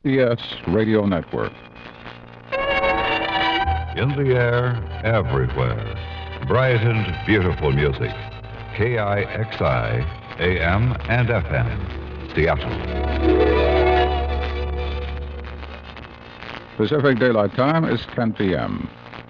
CBS Radio Network. In the air, everywhere. Bright and beautiful music. KIXI, AM and FM, Seattle. Pacific Daylight Time is 10 p.m.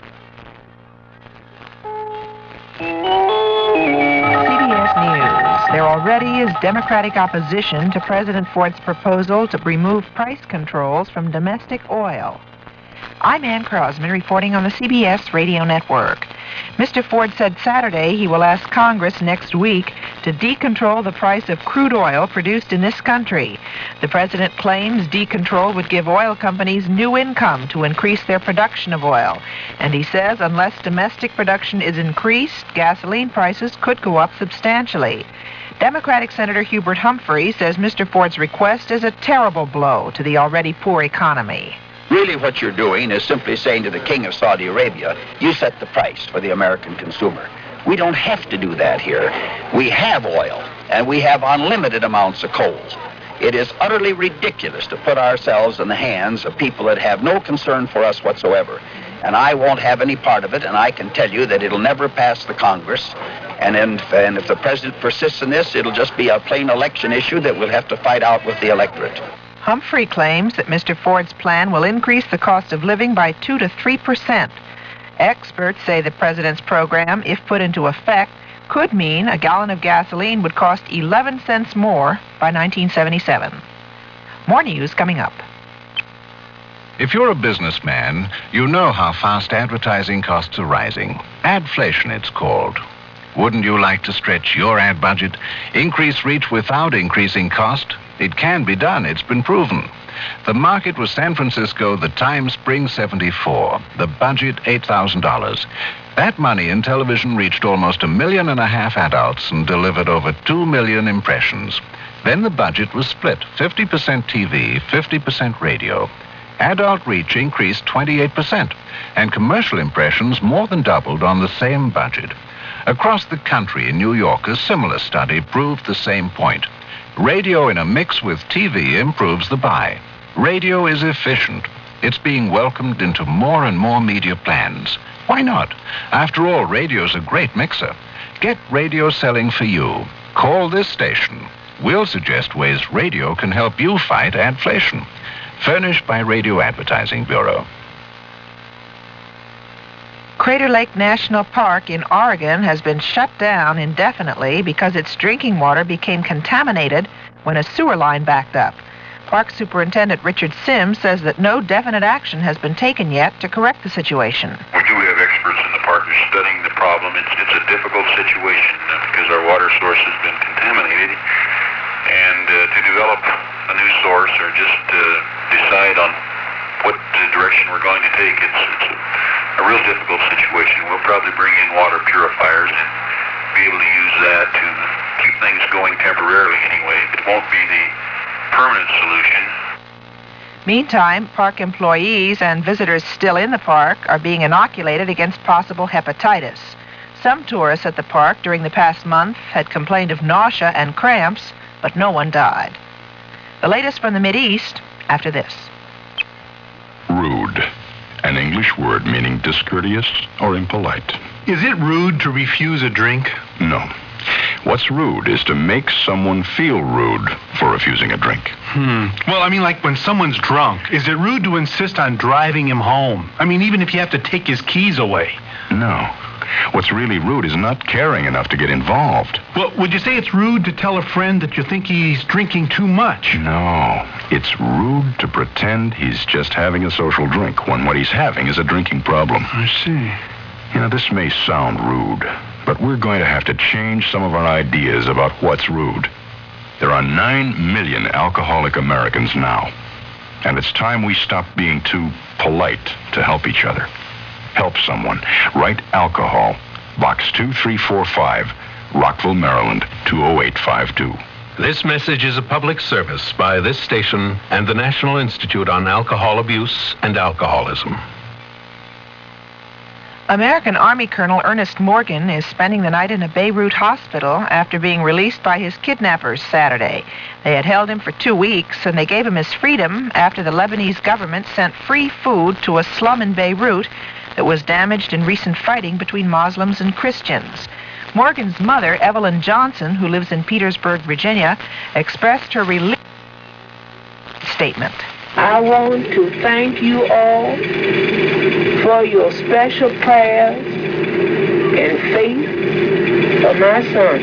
CBS News. There already is Democratic opposition to President Ford's proposal to remove price controls from domestic oil. I'm Ann Crosman reporting on the CBS Radio Network. Mr. Ford said Saturday he will ask Congress next week to decontrol the price of crude oil produced in this country. The president claims decontrol would give oil companies new income to increase their production of oil. And he says unless domestic production is increased, gasoline prices could go up substantially. Democratic Senator Hubert Humphrey says Mr. Ford's request is a terrible blow to the already poor economy. Really what you're doing is simply saying to the King of Saudi Arabia, you set the price for the American consumer. We don't have to do that here. We have oil, and we have unlimited amounts of coal. It is utterly ridiculous to put ourselves in the hands of people that have no concern for us whatsoever. And I won't have any part of it, and I can tell you that it'll never pass the Congress. And if the president persists in this, it'll just be a plain election issue that we'll have to fight out with the electorate. Humphrey claims that Mr. Ford's plan will increase the cost of living by 2 to 3%. Experts say the president's program, if put into effect, could mean a gallon of gasoline would cost 11 cents more by 1977. More news coming up. If you're a businessman, you know how fast advertising costs are rising. Adflation, it's called. Wouldn't you like to stretch your ad budget, increase reach without increasing cost? It can be done. It's been proven. The market was San Francisco, the time spring 74. The budget, $8,000. That money in television reached almost 1.5 million adults and delivered over 2 million impressions. Then the budget was split, 50% TV, 50% radio. Adult reach increased 28%, and commercial impressions more than doubled on the same budget. Across the country in New York, a similar study proved the same point. Radio in a mix with TV improves the buy. Radio is efficient. It's being welcomed into more and more media plans. Why not? After all, radio's a great mixer. Get radio selling for you. Call this station. We'll suggest ways radio can help you fight adflation. Furnished by Radio Advertising Bureau. Crater Lake National Park in Oregon has been shut down indefinitely because its drinking water became contaminated when a sewer line backed up. Park Superintendent Richard Sims says that no definite action has been taken yet to correct the situation. We do have experts in the park studying the problem. It's a difficult situation because our water source has been contaminated. And to develop a new source or just decide on what direction we're going to take, it's a real difficult situation. We'll probably bring in water purifiers and be able to use that to keep things going temporarily anyway. It won't be the permanent solution. Meantime, park employees and visitors still in the park are being inoculated against possible hepatitis. Some tourists at the park during the past month had complained of nausea and cramps, but no one died. The latest from the Mideast after this. Rude. An English word meaning discourteous or impolite. Is it rude to refuse a drink? No. What's rude is to make someone feel rude for refusing a drink. Well, I mean, like when someone's drunk, is it rude to insist on driving him home? I mean, even if you have to take his keys away. No. What's really rude is not caring enough to get involved. Well, would you say it's rude to tell a friend that you think he's drinking too much? No. It's rude to pretend he's just having a social drink when what he's having is a drinking problem. I see. You know, this may sound rude, but we're going to have to change some of our ideas about what's rude. There are 9 million alcoholic Americans now, and it's time we stop being too polite to help each other. Help someone. Write alcohol. Box 2345, Rockville, Maryland, 20852. This message is a public service by this station and the National Institute on Alcohol Abuse and Alcoholism. American Army Colonel Ernest Morgan is spending the night in a Beirut hospital after being released by his kidnappers Saturday. They had held him for 2 weeks, and they gave him his freedom after the Lebanese government sent free food to a slum in Beirut that was damaged in recent fighting between Muslims and Christians. Morgan's mother, Evelyn Johnson, who lives in Petersburg, Virginia, expressed her relief statement. I want to thank you all for your special prayers and faith for my son.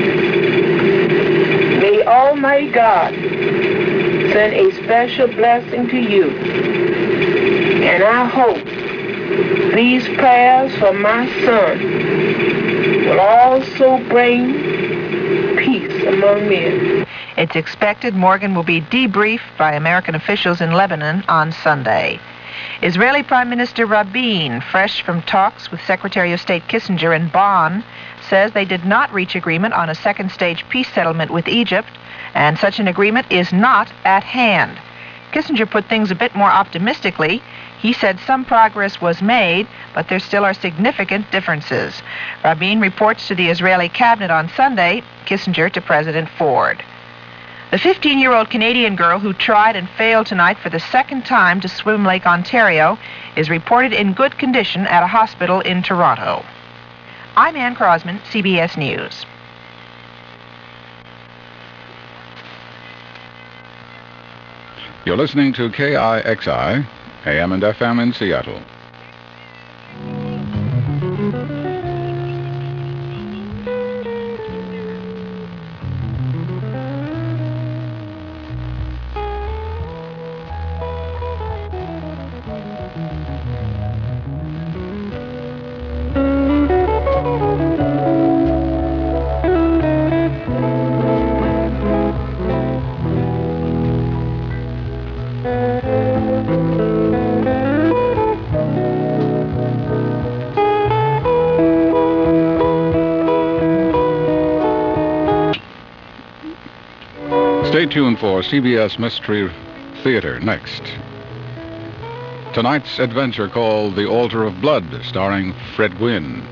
May Almighty God send a special blessing to you. And I hope these prayers for my son will also bring peace among men. It's expected Morgan will be debriefed by American officials in Lebanon on Sunday. Israeli Prime Minister Rabin, fresh from talks with Secretary of State Kissinger in Bonn, says they did not reach agreement on a second-stage peace settlement with Egypt, and such an agreement is not at hand. Kissinger put things a bit more optimistically. He said some progress was made, but there still are significant differences. Rabin reports to the Israeli cabinet on Sunday, Kissinger to President Ford. The 15-year-old Canadian girl who tried and failed tonight for the second time to swim Lake Ontario is reported in good condition at a hospital in Toronto. I'm Ann Crosman, CBS News. You're listening to KIXI, AM and FM in Seattle. Stay tuned for CBS Mystery Theater next. Tonight's adventure called The Altar of Blood, starring Fred Gwynne.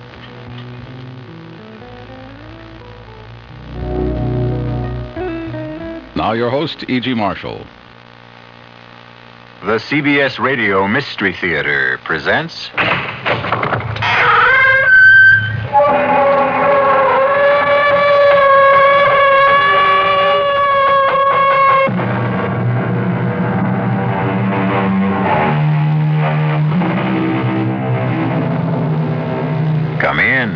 Now your host, E.G. Marshall. The CBS Radio Mystery Theater presents... Come in.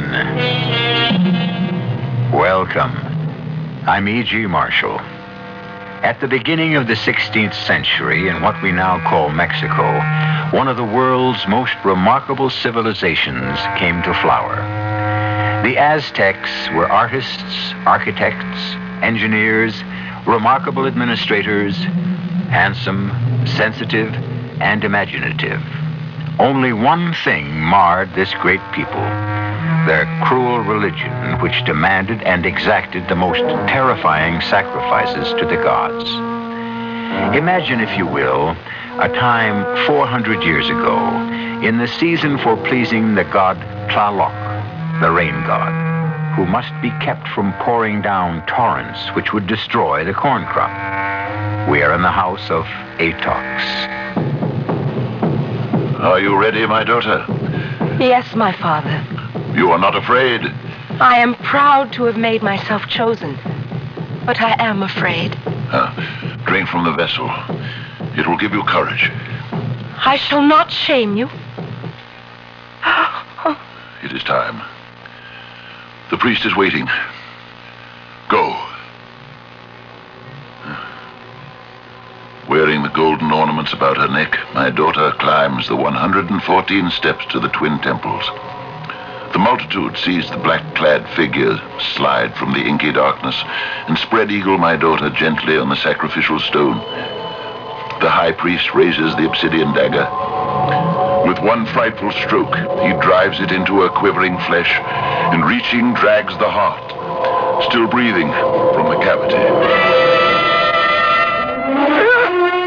Welcome. I'm E.G. Marshall. At the beginning of the 16th century, in what we now call Mexico, one of the world's most remarkable civilizations came to flower. The Aztecs were artists, architects, engineers, remarkable administrators, handsome, sensitive, and imaginative. Only one thing marred this great people: their cruel religion, which demanded and exacted the most terrifying sacrifices to the gods. Imagine, if you will, a time 400 years ago, in the season for pleasing the god Tlaloc, the rain god, who must be kept from pouring down torrents which would destroy the corn crop. We are in the house of Atox. Are you ready, my daughter? Yes, my father. You are not afraid? I am proud to have made myself chosen, but I am afraid. Drink from the vessel. It will give you courage. I shall not shame you. It is time. The priest is waiting. Go. Wearing the golden ornaments about her neck, my daughter climbs the 114 steps to the twin temples. The multitude sees the black-clad figure slide from the inky darkness and spread eagle my daughter gently on the sacrificial stone. The high priest raises the obsidian dagger. With one frightful stroke, he drives it into her quivering flesh and, reaching, drags the heart, still breathing, from the cavity.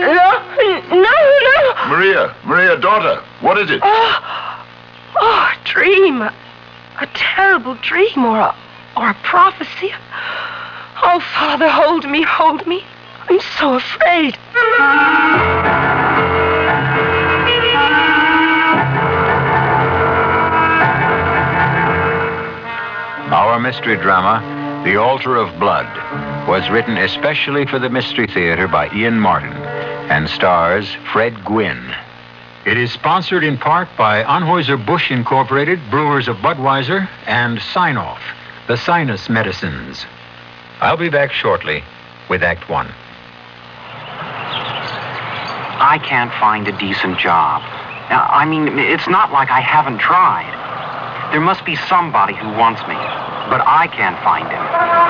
No. Maria, daughter, what is it? Oh, dream, a terrible dream, or a prophecy. Oh, Father, hold me, hold me. I'm so afraid. Our mystery drama, The Altar of Blood, was written especially for the Mystery Theater by Ian Martin and stars Fred Gwynne. It is sponsored in part by Anheuser-Busch Incorporated, Brewers of Budweiser, and Sine-Off, the sinus medicines. I'll be back shortly with Act One. I can't find a decent job. Now, I mean, it's not like I haven't tried. There must be somebody who wants me, but I can't find him.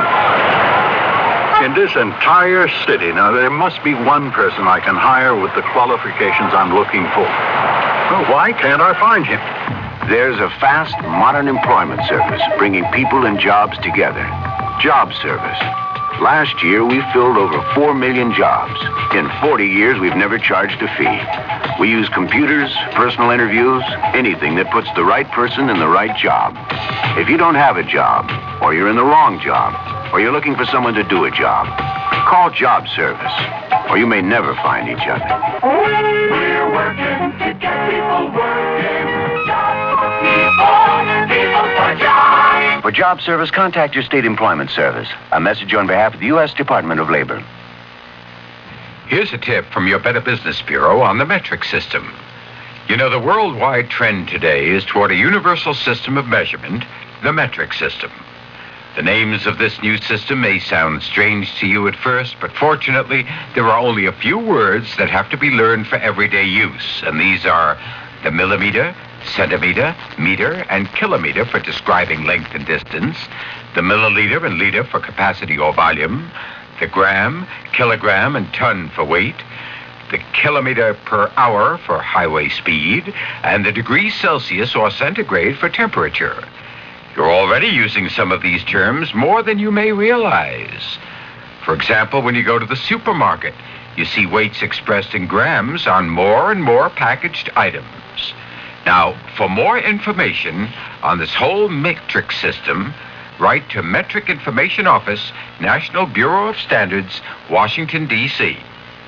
In this entire city, now, there must be one person I can hire with the qualifications I'm looking for. Well, why can't I find him? There's a fast, modern employment service bringing people and jobs together. Job Service. Last year, we filled over 4 million jobs. In 40 years, we've never charged a fee. We use computers, personal interviews, anything that puts the right person in the right job. If you don't have a job, or you're in the wrong job, or you're looking for someone to do a job, call Job Service, or you may never find each other. We're working to get people working. Jobs for people, people for jobs. For Job Service, contact your state employment service. A message on behalf of the U.S. Department of Labor. Here's a tip from your Better Business Bureau on the metric system. You know, the worldwide trend today is toward a universal system of measurement, the metric system. The names of this new system may sound strange to you at first, but fortunately, there are only a few words that have to be learned for everyday use, and these are the millimeter, centimeter, meter, and kilometer for describing length and distance, the milliliter and liter for capacity or volume, the gram, kilogram, and ton for weight, the kilometer per hour for highway speed, and the degrees Celsius or centigrade for temperature. You're already using some of these terms more than you may realize. For example, when you go to the supermarket, you see weights expressed in grams on more and more packaged items. Now, for more information on this whole metric system, write to Metric Information Office, National Bureau of Standards, Washington, D.C.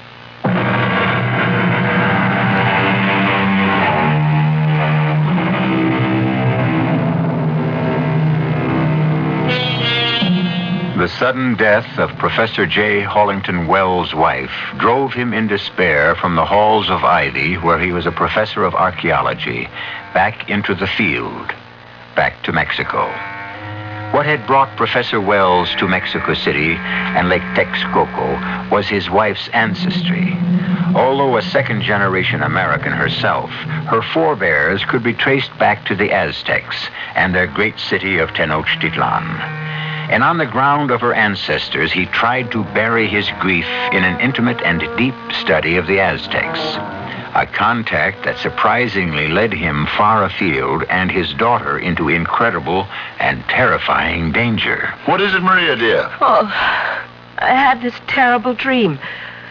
The sudden death of Professor J. Hollington Wells' wife drove him in despair from the halls of Ivy, where he was a professor of archaeology, back into the field, back to Mexico. What had brought Professor Wells to Mexico City and Lake Texcoco was his wife's ancestry. Although a second-generation American herself, her forebears could be traced back to the Aztecs and their great city of Tenochtitlan. And on the ground of her ancestors, he tried to bury his grief in an intimate and deep study of the Aztecs. A contact that surprisingly led him far afield and his daughter into incredible and terrifying danger. What is it, Maria, dear? Oh, I had this terrible dream.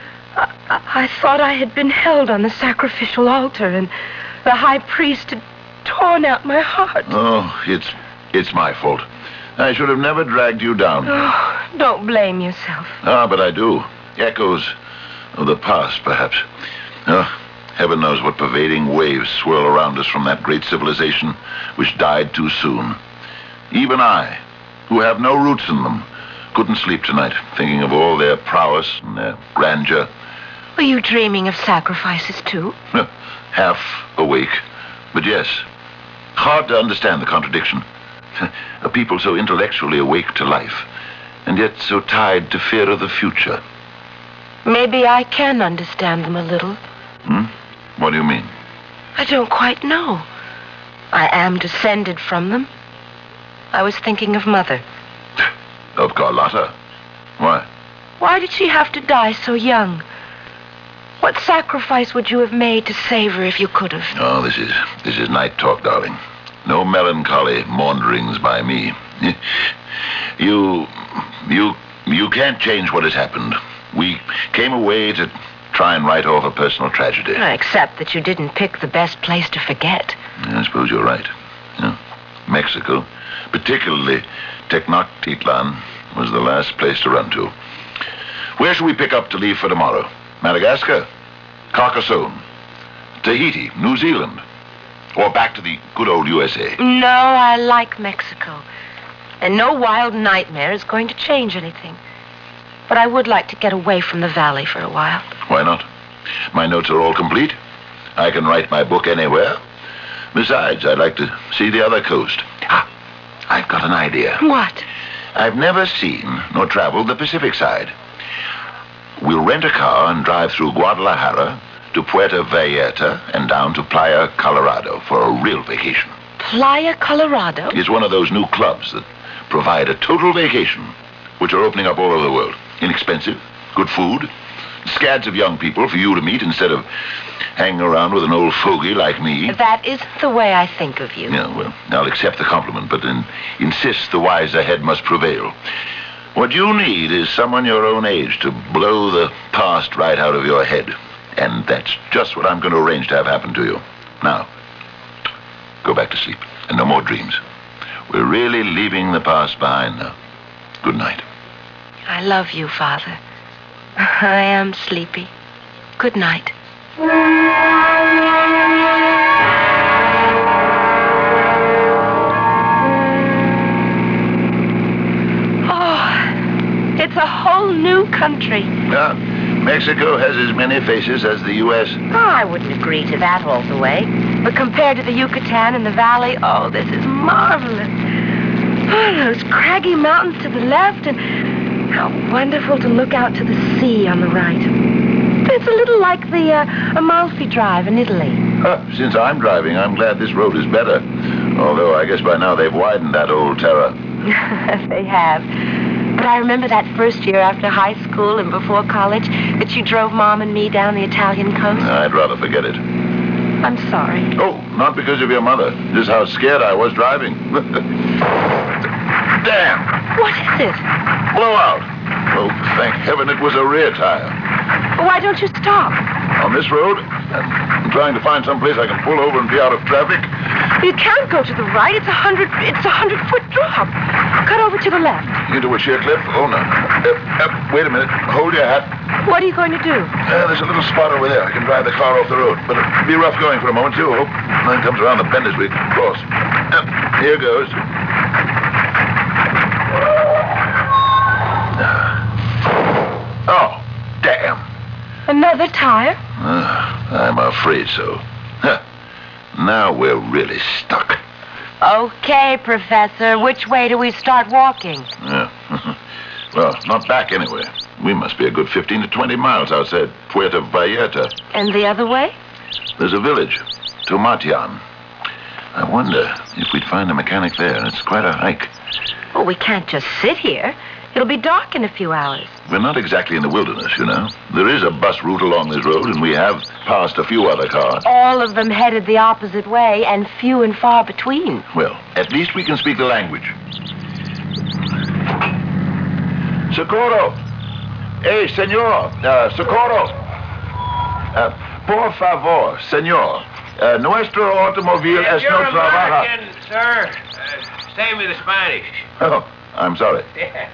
I thought I had been held on the sacrificial altar, and the high priest had torn out my heart. Oh, it's my fault. I should have never dragged you down. Oh, don't blame yourself. Ah, but I do. Echoes of the past, perhaps. Oh, heaven knows what pervading waves swirl around us from that great civilization which died too soon. Even I, who have no roots in them, couldn't sleep tonight, thinking of all their prowess and their grandeur. Were you dreaming of sacrifices, too? Half awake. But yes, hard to understand the contradiction. A people so intellectually awake to life, and yet so tied to fear of the future. Maybe I can understand them a little. What do you mean? I don't quite know. I am descended from them. I was thinking of Mother. Of Carlotta? Why? Why did she have to die so young? What sacrifice would you have made to save her if you could have? Oh, this is night talk, darling. No melancholy maunderings by me. You can't change what has happened. We came away to try and write off a personal tragedy. Except that you didn't pick the best place to forget. I suppose you're right. Mexico, particularly Tenochtitlan, was the last place to run to. Where should we pick up to leave for tomorrow? Madagascar? Carcassonne? Tahiti? New Zealand? Or back to the good old USA? No, I like Mexico. And no wild nightmare is going to change anything. But I would like to get away from the valley for a while. Why not? My notes are all complete. I can write my book anywhere. Besides, I'd like to see the other coast. I've got an idea. What? I've never seen nor traveled the Pacific side. We'll rent a car and drive through Guadalajara to Puerto Vallarta and down to Playa Colorado for a real vacation. Playa Colorado? It's one of those new clubs that provide a total vacation, which are opening up all over the world. Inexpensive, good food, scads of young people for you to meet instead of hanging around with an old fogey like me. That isn't the way I think of you. Yeah, well, I'll accept the compliment, but then insist the wiser head must prevail. What you need is someone your own age to blow the past right out of your head. And that's just what I'm going to arrange to have happen to you. Now, go back to sleep, and no more dreams. We're really leaving the past behind now. Good night. I love you, Father. I am sleepy. Good night. Oh, it's a whole new country. Yeah, Mexico has as many faces as the U.S. Oh, I wouldn't agree to that all the way. But compared to the Yucatan and the valley, oh, this is marvelous. Oh, those craggy mountains to the left, and how wonderful to look out to the sea on the right. It's a little like the Amalfi Drive in Italy. Since I'm driving, I'm glad this road is better. Although I guess by now they've widened that old terror. They have. But I remember that first year after high school and before college that you drove Mom and me down the Italian coast. I'd rather forget it. I'm sorry. Oh, not because of your mother. Just how scared I was driving. Damn! What is it? Blowout. Oh, thank heaven it was a rear tire. Why don't you stop? On this road, I'm trying to find some place I can pull over and be out of traffic. You can't go to the right. It's a 100-foot drop. Cut over to the left. Into a sheer cliff? Oh, no. Wait a minute. Hold your hat. What are you going to do? There's a little spot over there. I can drive the car off the road. But it'll be rough going for a moment, too. Hope. Then comes around the bend as we cross. Here goes. Oh, damn. Another tire? I'm afraid so. Now we're really stuck. Okay, Professor. Which way do we start walking? Yeah. Well, not back anyway. We must be a good 15 to 20 miles outside Puerto Vallarta. And the other way? There's a village, Tomatian. I wonder if we'd find a mechanic there. It's quite a hike. Well, we can't just sit here. It'll be dark in a few hours. We're not exactly in the wilderness, you know. There is a bus route along this road, and we have passed a few other cars. All of them headed the opposite way, and few and far between. Well, at least we can speak the language. Socorro! Hey, senor! Socorro! Por favor, senor. Nuestro automobile es no trabaja. American, sir. Say me the Spanish. Oh, I'm sorry. Yeah.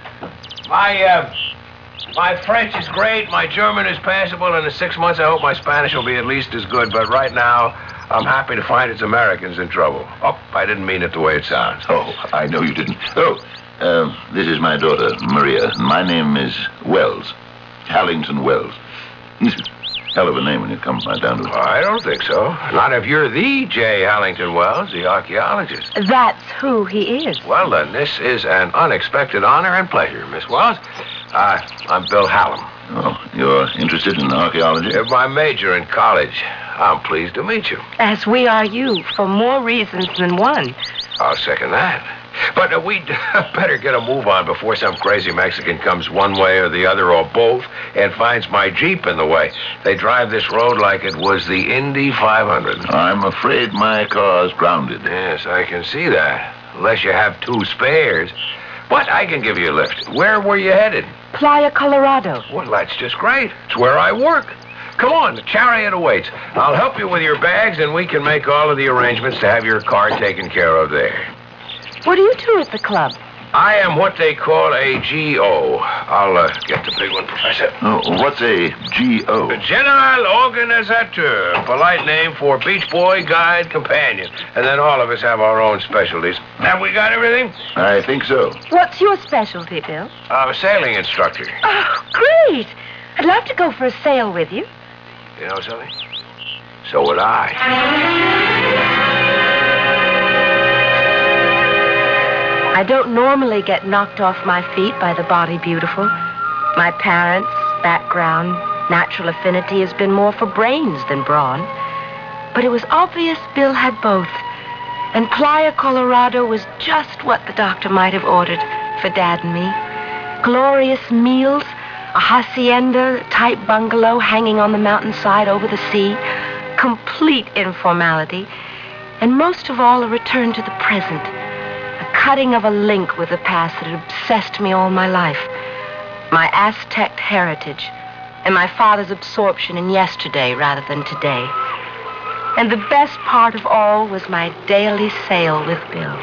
My French is great, my German is passable, and in 6 months I hope my Spanish will be at least as good, but right now I'm happy to find it's Americans in trouble. Oh, I didn't mean it the way it sounds. Oh, I know you didn't. Oh, this is my daughter, Maria. My name is Wells. Hallington Wells. Hell of a name when it comes right down to it. I don't think so. Not if you're the J. Hallington Wells, the archaeologist. That's who he is. Well, then, this is an unexpected honor and pleasure, Miss Wells. I'm Bill Hallam. Oh, you're interested in archaeology? My major in college. I'm pleased to meet you. As we are you, for more reasons than one. I'll second that. But we'd better get a move on before some crazy Mexican comes one way or the other or both and finds my Jeep in the way. They drive this road like it was the Indy 500. I'm afraid my car's grounded. Yes, I can see that. Unless you have 2 spares. But I can give you a lift. Where were you headed? Playa Colorado. Well, that's just great. It's where I work. Come on, the chariot awaits. I'll help you with your bags, and we can make all of the arrangements to have your car taken care of there. What do you do at the club? I am what they call a GO. I'll get the big one, Professor. Oh, what's a GO? General Organizateur, polite name for Beach Boy Guide Companion. And then all of us have our own specialties. Have we got everything? I think so. What's your specialty, Bill? I'm a sailing instructor. Oh, great. I'd love to go for a sail with you. You know something? So would I. I don't normally get knocked off my feet by the body beautiful. My parents, background, natural affinity has been more for brains than brawn. But it was obvious Bill had both. And Playa Colorado was just what the doctor might have ordered for Dad and me. Glorious meals, a hacienda-type bungalow hanging on the mountainside over the sea, complete informality, and most of all, a return to the present. Cutting of a link with the past that had obsessed me all my life. My Aztec heritage, and my father's absorption in yesterday rather than today. And the best part of all was my daily sail with Bill.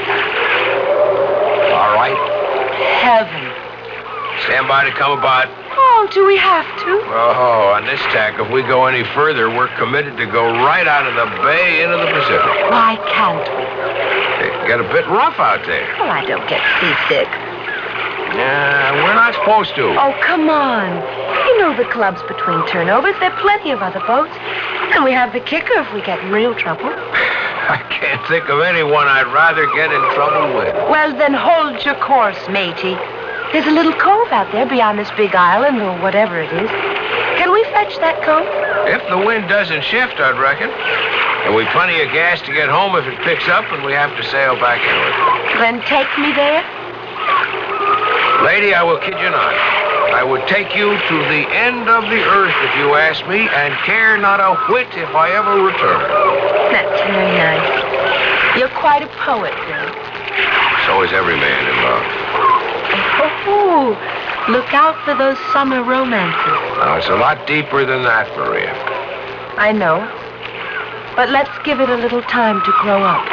All right. Heaven. Stand by to come about. Oh, do we have to? Oh, on this tack, if we go any further, we're committed to go right out of the bay into the Pacific. Why can't we? It get a bit rough out there. Well, I don't get seasick. Yeah, we're not supposed to. Oh, come on. You know the club's between turnovers. There are plenty of other boats. And we have the kicker if we get in real trouble. I can't think of anyone I'd rather get in trouble with. Well, then hold your course, matey. There's a little cove out there beyond this big island or whatever it is. Can we fetch that cove? If the wind doesn't shift, I'd reckon. And we've plenty of gas to get home if it picks up and we have to sail back into it. Then take me there? Lady, I will kid you not. I would take you to the end of the earth if you asked me, and care not a whit if I ever return. That's very nice. You're quite a poet, Bill. So is every man in love. Oh, look out for those summer romances. Now, it's a lot deeper than that, Maria. I know. But let's give it a little time to grow up.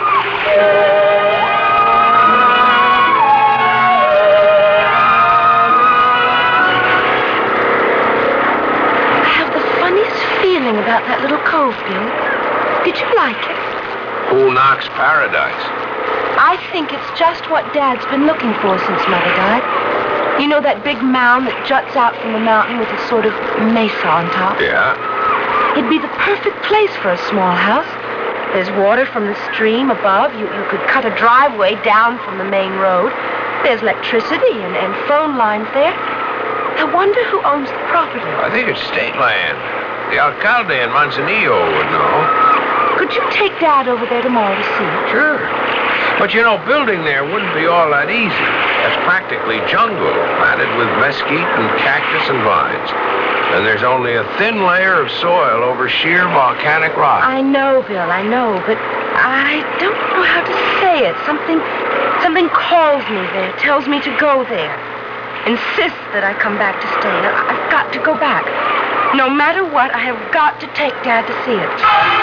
I have the funniest feeling about that little cove, Bill. Did you like it? Who knocks paradise? I think it's just what Dad's been looking for since Mother died. You know that big mound that juts out from the mountain with a sort of mesa on top? Yeah. It'd be the perfect place for a small house. There's water from the stream above. You could cut a driveway down from the main road. There's electricity and phone lines there. I wonder who owns the property. I think it's state land. The alcalde in Manzanillo would know. Could you take Dad over there tomorrow to see it? Sure. But you know, building there wouldn't be all that easy. That's practically jungle, matted with mesquite and cactus and vines. And there's only a thin layer of soil over sheer volcanic rock. I know, Bill, I know, but I don't know how to say it. Something calls me there, tells me to go there. Insists that I come back to stay. I've got to go back. No matter what, I have got to take Dad to see it.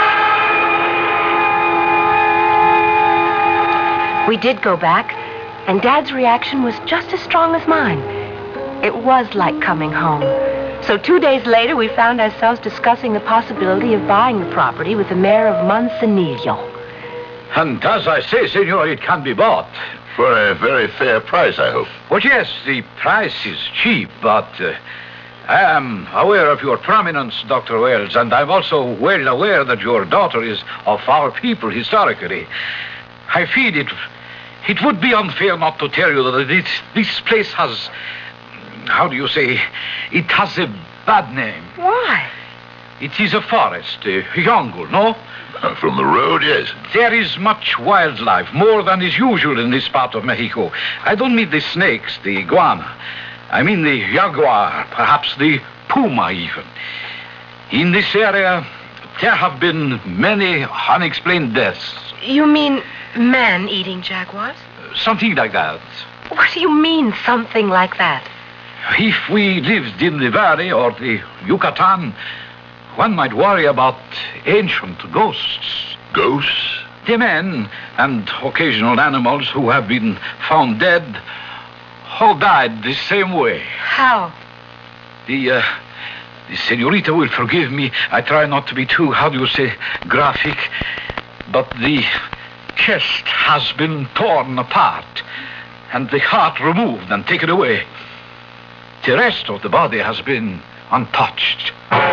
We did go back, and Dad's reaction was just as strong as mine. It was like coming home. So 2 days later, we found ourselves discussing the possibility of buying the property with the mayor of Manzanillo. And as I say, senor, it can be bought. For a very fair price, I hope. Well, yes, the price is cheap, but I am aware of your prominence, Dr. Wells, and I'm also well aware that your daughter is of our people historically. I feel it would be unfair not to tell you that this place has, how do you say, it has a bad name. Why? It is a forest, a jungle, no? From the road, yes. There is much wildlife, more than is usual in this part of Mexico. I don't mean the snakes, the iguana. I mean the jaguar, perhaps the puma even. In this area, there have been many unexplained deaths. You mean man-eating jaguars? Something like that. What do you mean, something like that? If we lived in the valley or the Yucatan, one might worry about ancient ghosts. Ghosts? The men and occasional animals who have been found dead all died the same way. How? The senorita will forgive me. I try not to be too, how do you say, graphic. But the chest has been torn apart and the heart removed and taken away. The rest of the body has been untouched.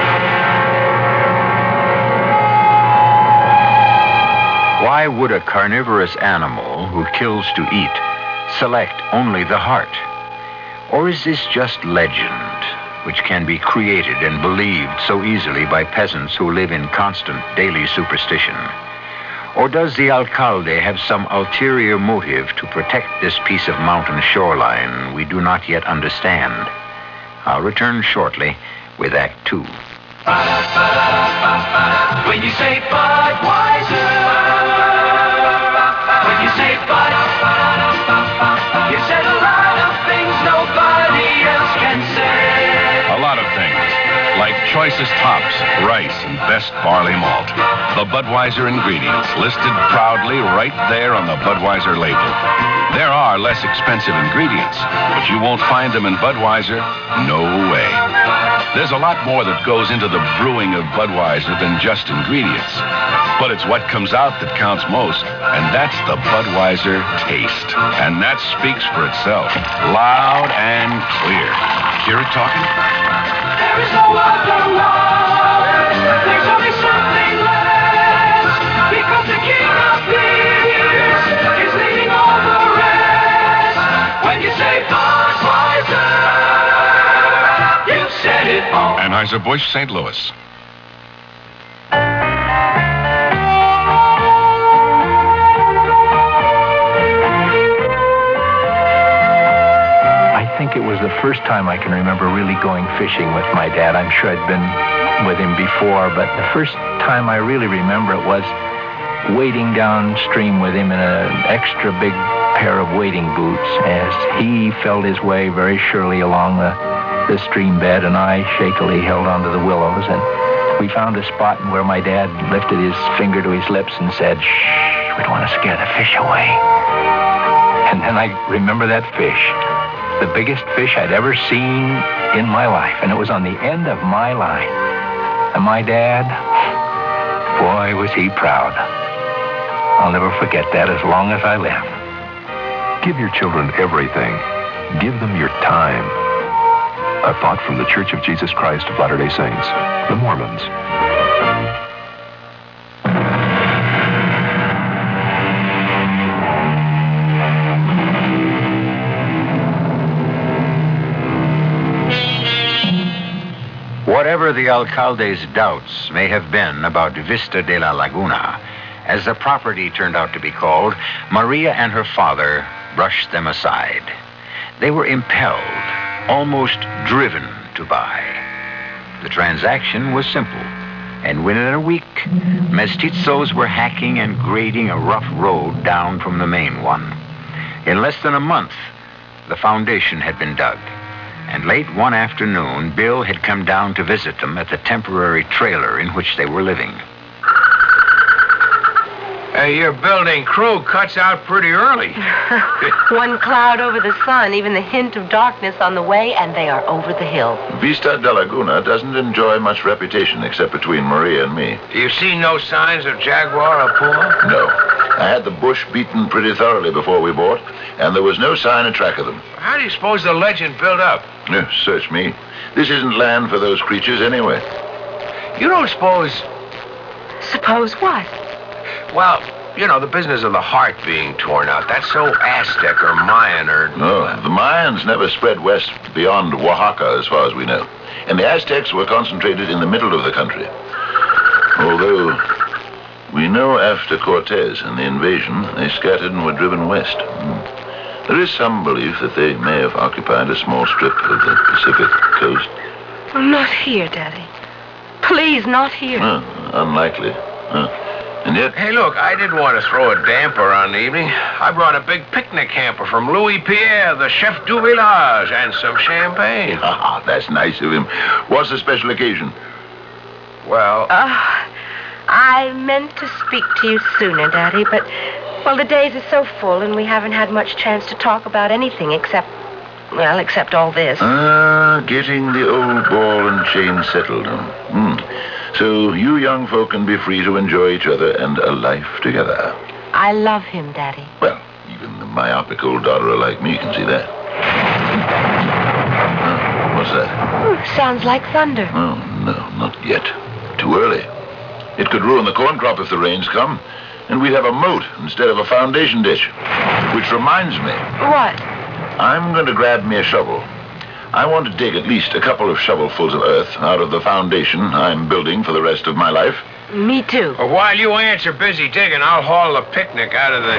Why would a carnivorous animal who kills to eat select only the heart? Or is this just legend, which can be created and believed so easily by peasants who live in constant daily superstition? Or does the alcalde have some ulterior motive to protect this piece of mountain shoreline we do not yet understand? I'll return shortly with Act 2. When you say Budweiser, when you say Bud, you said a lot of things nobody else can say. A lot of things, like choicest hops, rice, and best barley malt. The Budweiser ingredients listed proudly right there on the Budweiser label. There are less expensive ingredients, but you won't find them in Budweiser. No way. There's a lot more that goes into the brewing of Budweiser than just ingredients. But it's what comes out that counts most, and that's the Budweiser taste. And that speaks for itself, loud and clear. Hear it talking? There is no other love. There's only something less. Because the king of beers is leading all the rest. When you say Budweiser, you said it all. Anheuser-Busch, St. Louis. I think it was the first time I can remember really going fishing with my dad. I'm sure I'd been with him before, but the first time I really remember it was wading downstream with him in an extra big pair of wading boots as he felt his way very surely along the stream bed, and I shakily held onto the willows, and we found a spot where my dad lifted his finger to his lips and said, "Shh, we don't want to scare the fish away." And then I remember that fish, the biggest fish I'd ever seen in my life, and it was on the end of my line. And my dad, boy, was he proud. I'll never forget that as long as I live. Give your children everything. Give them your time. A thought from the Church of Jesus Christ of Latter-day Saints, the Mormons. Whatever the alcalde's doubts may have been about Vista de la Laguna, as the property turned out to be called, Maria and her father brushed them aside. They were impelled, almost driven to buy. The transaction was simple, and within a week, mestizos were hacking and grading a rough road down from the main one. In less than a month, the foundation had been dug, and late one afternoon, Bill had come down to visit them at the temporary trailer in which they were living. Hey, your building crew cuts out pretty early. One cloud over the sun, even the hint of darkness on the way, and they are over the hill. Vista de Laguna doesn't enjoy much reputation except between Maria and me. You see no signs of jaguar or puma? No. I had the bush beaten pretty thoroughly before we bought, and there was no sign or track of them. How do you suppose the legend built up? Search me. This isn't land for those creatures anyway. You don't suppose... Suppose what? Well, you know, the business of the heart being torn out. That's so Aztec or Mayan or... No, the Mayans never spread west beyond Oaxaca, as far as we know. And the Aztecs were concentrated in the middle of the country. Although, we know after Cortez and the invasion, they scattered and were driven west. There is some belief that they may have occupied a small strip of the Pacific coast. Well, not here, Daddy. Please, not here. Unlikely. And yet... Hey, look, I didn't want to throw a damper on the evening. I brought a big picnic hamper from Louis Pierre, the chef du village, and some champagne. That's nice of him. What's the special occasion? Well... I meant to speak to you sooner, Daddy, but, well, the days are so full and we haven't had much chance to talk about anything except all this. Getting the old ball and chain settled. So you young folk can be free to enjoy each other and a life together. I love him, Daddy. Well, even the myopic old daughter like me can see that. What's that? Sounds like thunder. Oh, no, not yet. Too early. It could ruin the corn crop if the rains come, and we'd have a moat instead of a foundation ditch. Which reminds me. What? I'm going to grab me a shovel. I want to dig at least a couple of shovelfuls of earth out of the foundation I'm building for the rest of my life. Me too. Well, while you ants are busy digging, I'll haul the picnic out of the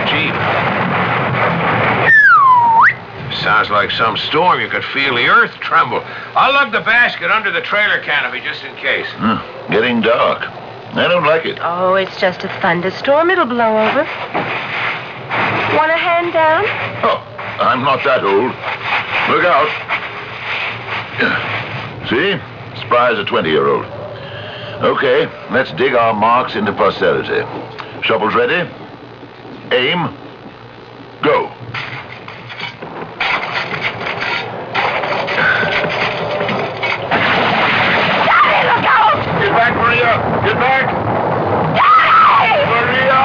Jeep. Sounds like some storm. You could feel the earth tremble. I'll lug the basket under the trailer canopy just in case. Getting dark. I don't like it. Oh, it's just a thunderstorm. It'll blow over. Want a hand down? Oh, I'm not that old. Look out. See? Spry as a 20-year-old. Okay, let's dig our marks into posterity. Shovels ready? Aim. Go. Daddy, look out! Get back, Maria! Get back! Daddy! Maria!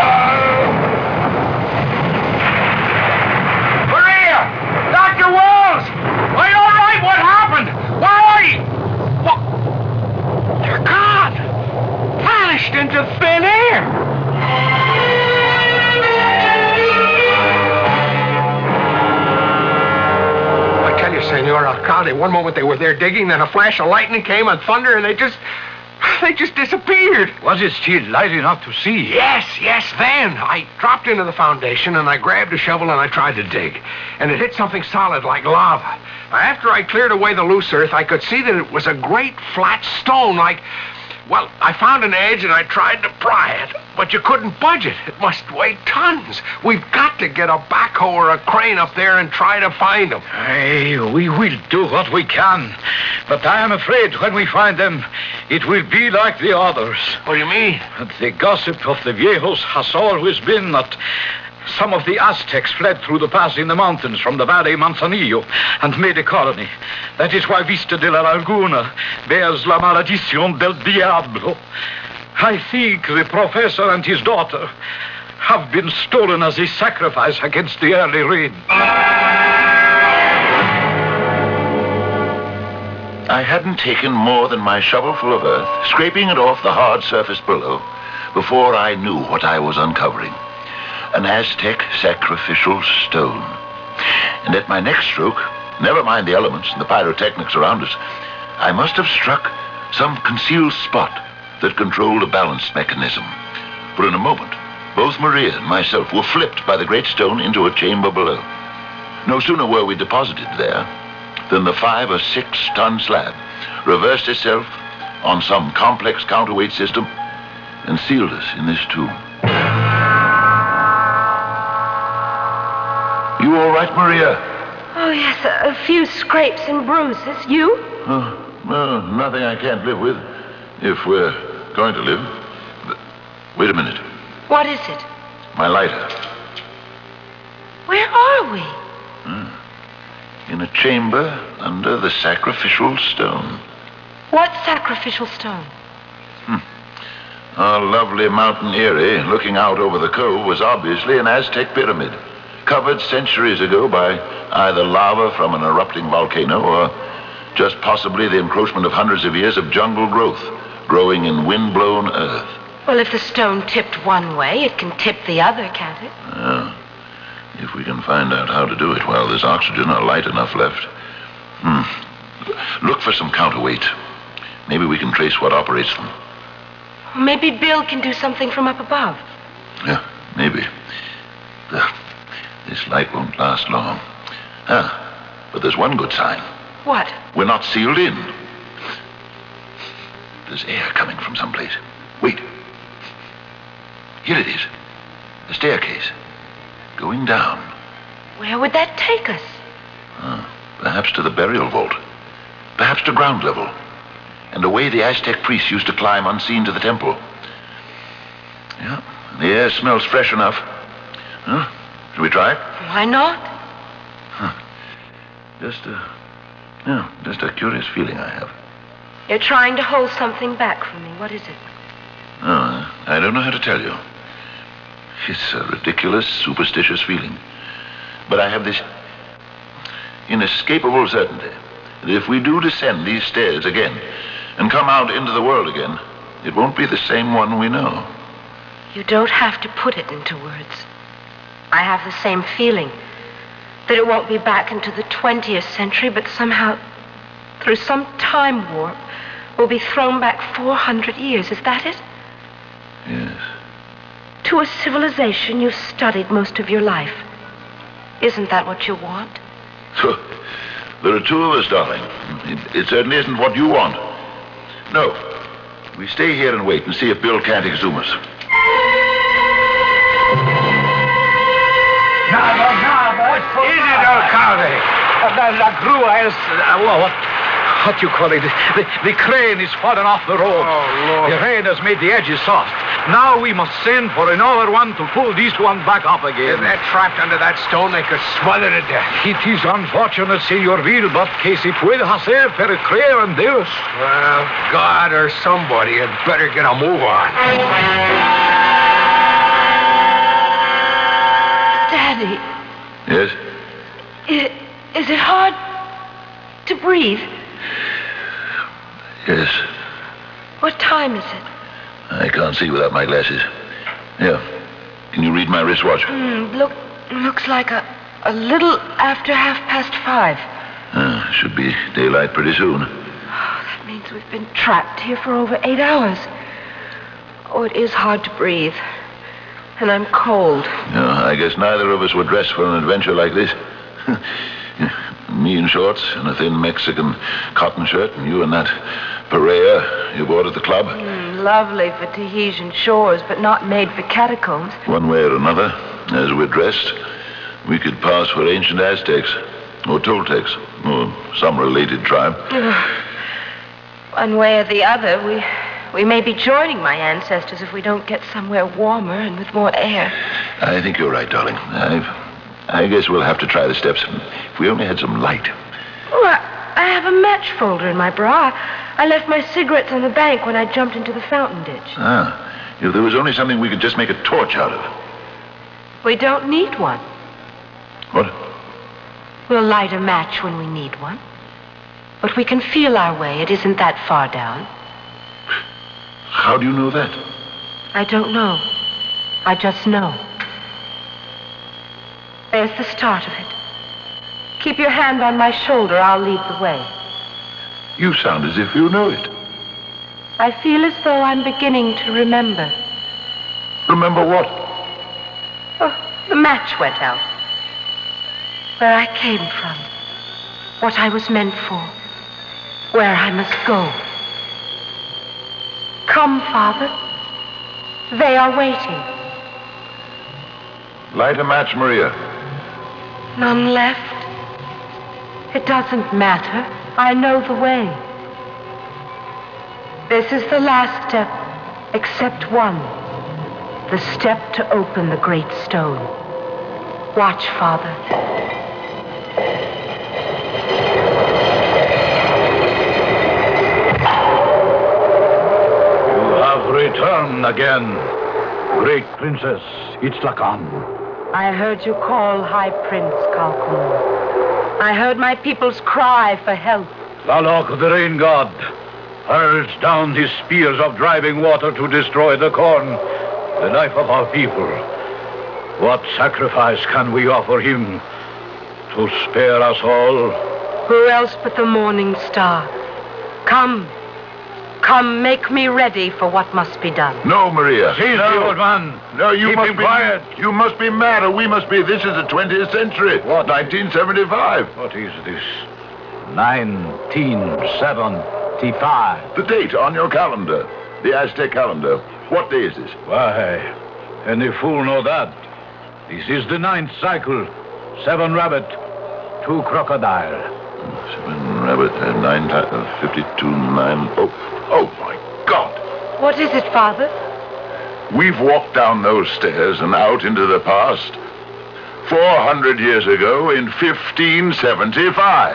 Maria! Dr. Wells! Are you all right? What happened? Where are you? What? They're gone! Vanished into thin air! I tell you, Senor Alcalde, one moment they were there digging, then a flash of lightning came and thunder, and they just disappeared. Was it still light enough to see? Yes, then. I dropped into the foundation, and I grabbed a shovel, and I tried to dig. And it hit something solid like lava. After I cleared away the loose earth, I could see that it was a great flat stone, well, I found an edge, and I tried to pry it, but you couldn't budge it. It must weigh tons. We've got to get a backhoe or a crane up there and try to find them. Hey, we will do what we can. But I am afraid when we find them, it will be like the others. What do you mean? The gossip of the viejos has always been that some of the Aztecs fled through the pass in the mountains from the Valle Manzanillo and made a colony. That is why Vista de la Laguna bears la maledición del diablo. I think the professor and his daughter have been stolen as a sacrifice against the early rain. I hadn't taken more than my shovelful of earth, scraping it off the hard surface below, before I knew what I was uncovering. An Aztec sacrificial stone. And at my next stroke, never mind the elements and the pyrotechnics around us, I must have struck some concealed spot that controlled a balance mechanism. For in a moment, both Maria and myself were flipped by the great stone into a chamber below. No sooner were we deposited there than the 5 or 6 ton slab reversed itself on some complex counterweight system and sealed us in this tomb. You all right, Maria? Oh, yes, a few scrapes and bruises. You? No, nothing I can't live with, if we're going to live. But wait a minute. What is it? My lighter. Where are we? In a chamber under the sacrificial stone. What sacrificial stone? Our lovely Mountain Erie, looking out over the cove, was obviously an Aztec pyramid, covered centuries ago by either lava from an erupting volcano or just possibly the encroachment of hundreds of years of jungle growth growing in wind-blown earth. Well, if the stone tipped one way, it can tip the other, can't it? If we can find out how to do it while there's oxygen or light enough left. Look for some counterweights. Maybe we can trace what operates them. Maybe Bill can do something from up above. Yeah, maybe. This light won't last long. But there's one good sign. What? We're not sealed in. There's air coming from someplace. Wait. Here it is. A staircase. Going down. Where would that take us? Perhaps to the burial vault. Perhaps to ground level. and a way the Aztec priests used to climb unseen to the temple. Yeah, the air smells fresh enough. Huh? Shall we try it? Why not? Just a curious feeling I have. You're trying to hold something back from me. What is it? Oh, I don't know how to tell you. It's a ridiculous, superstitious feeling. But I have this inescapable certainty that if we do descend these stairs again and come out into the world again, it won't be the same one we know. You don't have to put it into words. I have the same feeling. That it won't be back into the 20th century, but somehow, through some time warp, we'll be thrown back 400 years. Is that it? Yes. To a civilization you've studied most of your life. Isn't that what you want? So, there are two of us, darling. It certainly isn't what you want. No. We stay here and wait and see if Bill can't exhume us. Is it alcalde? La grua is, what you call it? The crane is falling off the road. Oh, Lord. The rain has made the edges soft. Now we must send for another one to pull this one back up again. If they're trapped under that stone, they could smother to death. It is unfortunate, Señorville, but que se puede hacer para creer en Dios. Well, God or somebody had better get a move on. Daddy, Yes? is it hard to breathe? Yes. What time is it? I can't see without my glasses. Here. Can you read my wristwatch? Looks like a little after 5:30. Should be daylight pretty soon. That means we've been trapped here for over 8 hours. Oh, it is hard to breathe. And I'm cold. I guess neither of us were dressed for an adventure like this. Me in shorts and a thin Mexican cotton shirt, and you in that Perea you bought at the club. Lovely for Tahitian shores, but not made for catacombs. One way or another, as we're dressed, we could pass for ancient Aztecs, or Toltecs, or some related tribe. One way or the other, we may be joining my ancestors if we don't get somewhere warmer and with more air. I think you're right, darling. I guess we'll have to try the steps. If we only had some light. Oh, I have a match folder in my bra. I left my cigarettes on the bank when I jumped into the fountain ditch. If there was only something we could just make a torch out of. We don't need one. What? We'll light a match when we need one. But we can feel our way. It isn't that far down. How do you know that? I don't know. I just know. There's the start of it. Keep your hand on my shoulder. I'll lead the way. You sound as if you know it. I feel as though I'm beginning to remember. Remember what? Oh, the match went out. Where I came from. What I was meant for. Where I must go. Come, Father. They are waiting. Light a match, Maria. None left. It doesn't matter. I know the way. This is the last step, except one. The step to open the great stone. Watch, Father. You have returned again, great Princess Itzlacan. I heard you call, High Prince Calhoun. I heard my people's cry for help. Tlaloc, the rain god, hurls down his spears of driving water to destroy the corn, the life of our people. What sacrifice can we offer him to spare us all? Who else but the morning star? Come. Come, make me ready for what must be done. No, Maria. Seize the old man. No, you Keep must him be quiet. You must be mad, or we must be. This is the 20th century. What? 1975. What is this? 1975. The date on your calendar. The Aztec calendar. What day is this? Why, any fool know that. This is the 9th cycle. 7 rabbit, 2 crocodile. Rabbit, 52, 9. Oh, my God. What is it, Father? We've walked down those stairs and out into the past 400 years ago in 1575.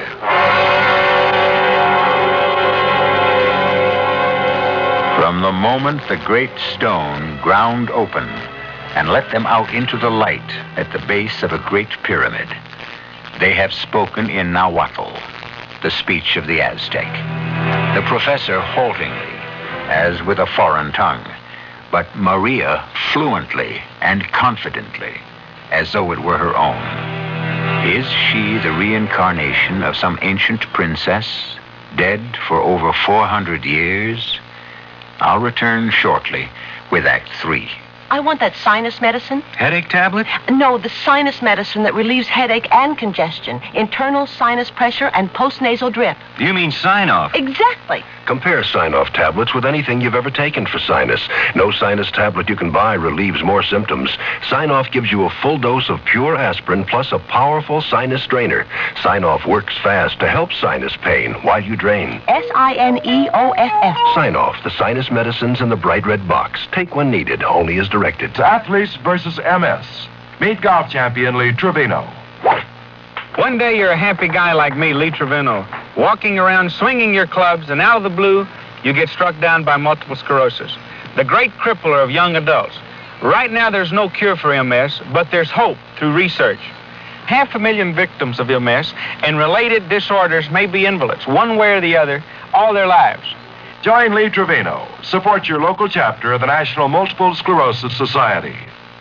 From the moment the great stone ground open and let them out into the light at the base of a great pyramid, they have spoken in Nahuatl, the speech of the Aztec. The professor haltingly, as with a foreign tongue, but Maria fluently and confidently, as though it were her own. Is she the reincarnation of some ancient princess, dead for over 400 years? I'll return shortly with Act 3. I want that sinus medicine. Headache tablet? No, the sinus medicine that relieves headache and congestion, internal sinus pressure, and postnasal drip. You mean Sign-Off? Exactly. Compare Sign-Off tablets with anything you've ever taken for sinus. No sinus tablet you can buy relieves more symptoms. Sign-Off gives you a full dose of pure aspirin plus a powerful sinus drainer. Sign-Off works fast to help sinus pain while you drain. Sineoff. Sign-Off, the sinus medicines in the bright red box. Take when needed, only as directed. It's Athletes versus MS. Meet golf champion Lee Trevino. One day you're a happy guy like me, Lee Trevino, walking around swinging your clubs, and out of the blue, you get struck down by multiple sclerosis, the great crippler of young adults. Right now, there's no cure for MS, but there's hope through research. 500,000 victims of MS and related disorders may be invalids, one way or the other, all their lives. Join Lee Trevino. Support your local chapter of the National Multiple Sclerosis Society.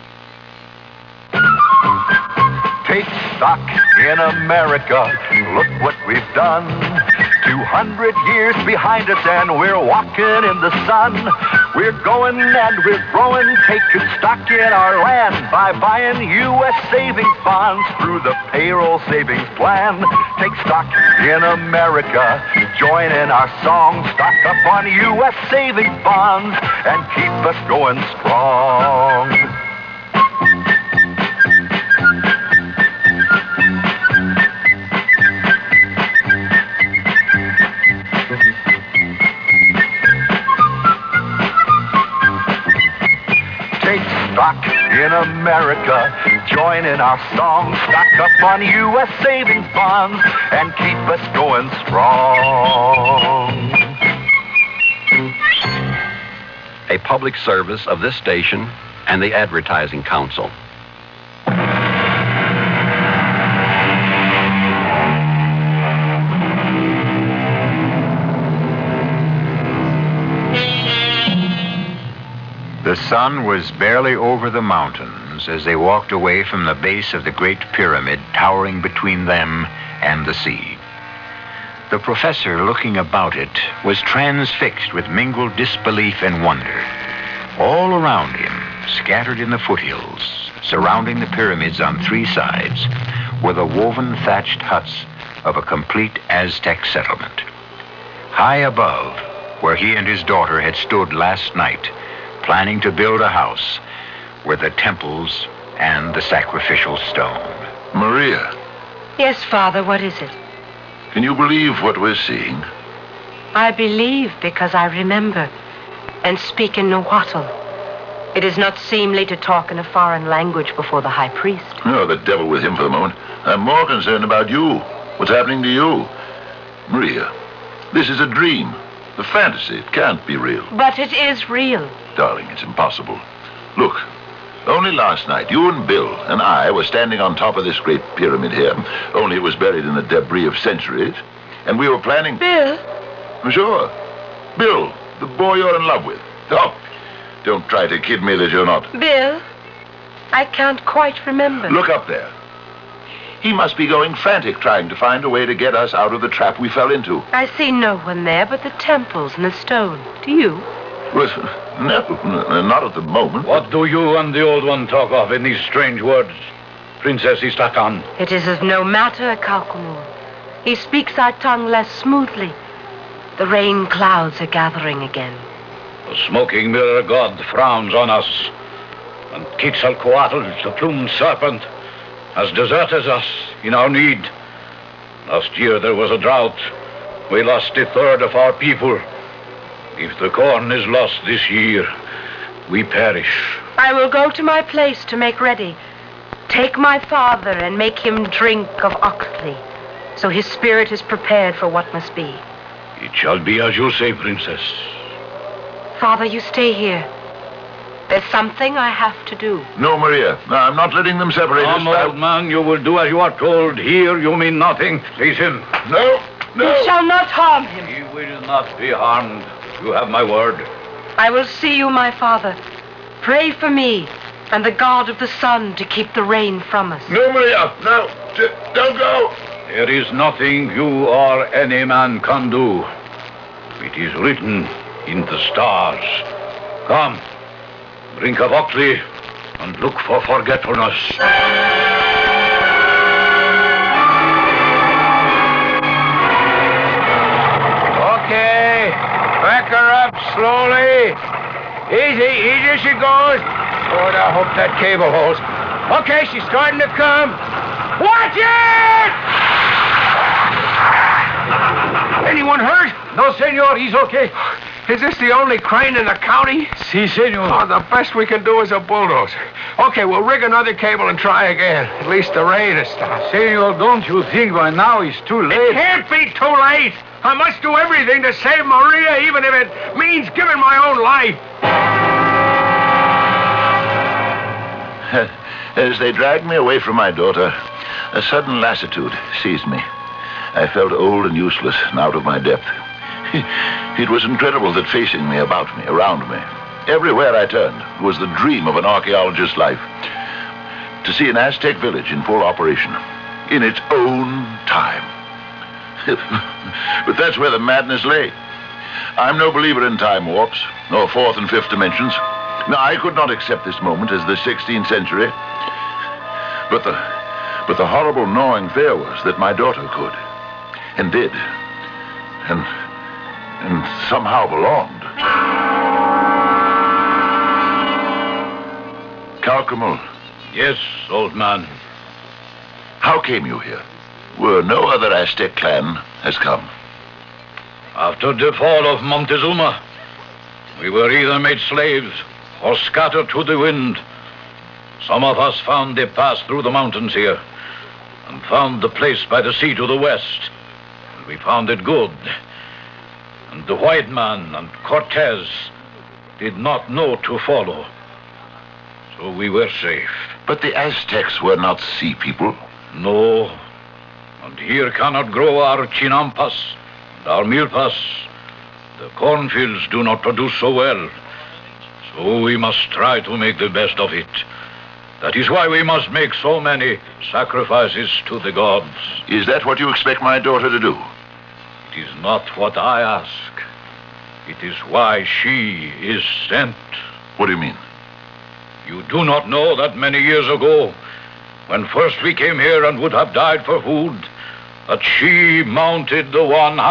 Take stock in America. Look what we've done. 200 years behind us and we're walking in the sun. We're going and we're growing, taking stock in our land by buying U.S. savings bonds through the payroll savings plan. Take stock in America. Join in our song. Stock up on U.S. savings bonds and keep us going strong. Stock in America, join in our song, stock up on U.S. savings bonds, and keep us going strong. A public service of this station and the Advertising Council. The sun was barely over the mountains as they walked away from the base of the great pyramid towering between them and the sea. The professor, looking about it, was transfixed with mingled disbelief and wonder. All around him, scattered in the foothills, surrounding the pyramids on three sides, were the woven thatched huts of a complete Aztec settlement. High above, where he and his daughter had stood last night, planning to build a house, were the temples and the sacrificial stone. Maria. Yes, Father, what is it? Can you believe what we're seeing? I believe because I remember and speak in Nahuatl. It is not seemly to talk in a foreign language before the high priest. Oh, the devil with him for the moment. I'm more concerned about you. What's happening to you? Maria, this is a dream. A fantasy. It can't be real. But it is real. Darling, it's impossible. Look, only last night, you and Bill and I were standing on top of this great pyramid here, only it was buried in the debris of centuries, and we were planning... Bill? Sure. Bill, the boy you're in love with. Oh, don't try to kid me that you're not. Bill, I can't quite remember. Look up there. He must be going frantic trying to find a way to get us out of the trap we fell into. I see no one there but the temples and the stone. Do you? Well, no, not at the moment. What do you and the old one talk of in these strange words, Princess Istahkan? It is of no matter, Calcamur. He speaks our tongue less smoothly. The rain clouds are gathering again. The smoking mirror god frowns on us, and Quetzalcoatl, the plumed serpent, has deserted us in our need. Last year there was a drought. We lost a third of our people. If the corn is lost this year, we perish. I will go to my place to make ready. Take my father and make him drink of Oxley, so his spirit is prepared for what must be. It shall be as you say, Princess. Father, you stay here. There's something I have to do. No, Maria. No, I'm not letting them separate us. Come, old man, you will do as you are told. Here you mean nothing. Please him. No, You shall not harm him. He will not be harmed. You have my word. I will see you, my father. Pray for me and the God of the sun to keep the rain from us. No, Maria. No. Don't go. There is nothing you or any man can do. It is written in the stars. Come, drink of Oxley and look for forgetfulness. Okay, back her up slowly. Easy she goes. Lord, I hope that cable holds. Okay, she's starting to come. Watch it! Anyone hurt? No, senor, he's okay. Is this the only crane in the county? Si, senor. Oh, the best we can do is a bulldozer. Okay, we'll rig another cable and try again. At least the rain has stopped. Senor, don't you think by now it's too late? It can't be too late. I must do everything to save Maria, even if it means giving my own life. As they dragged me away from my daughter, a sudden lassitude seized me. I felt old and useless and out of my depth. It was incredible that facing me, about me, around me, everywhere I turned, was the dream of an archaeologist's life. To see an Aztec village in full operation, in its own time. But that's where the madness lay. I'm no believer in time warps, nor fourth and fifth dimensions. No, I could not accept this moment as the 16th century. But the horrible gnawing fear was that my daughter could, and did, and somehow belonged. Calcamel. Yes, old man. How came you here? Where no other Aztec clan has come. After the fall of Montezuma, we were either made slaves or scattered to the wind. Some of us found a pass through the mountains here and found the place by the sea to the west. And we found it good. And the white man and Cortez did not know to follow. So we were safe. But the Aztecs were not sea people. No. And here cannot grow our chinampas and our milpas. The cornfields do not produce so well. So we must try to make the best of it. That is why we must make so many sacrifices to the gods. Is that what you expect my daughter to do? It is not what I ask. It is why she is sent. What do you mean? You do not know that many years ago, when first we came here and would have died for food, that she mounted the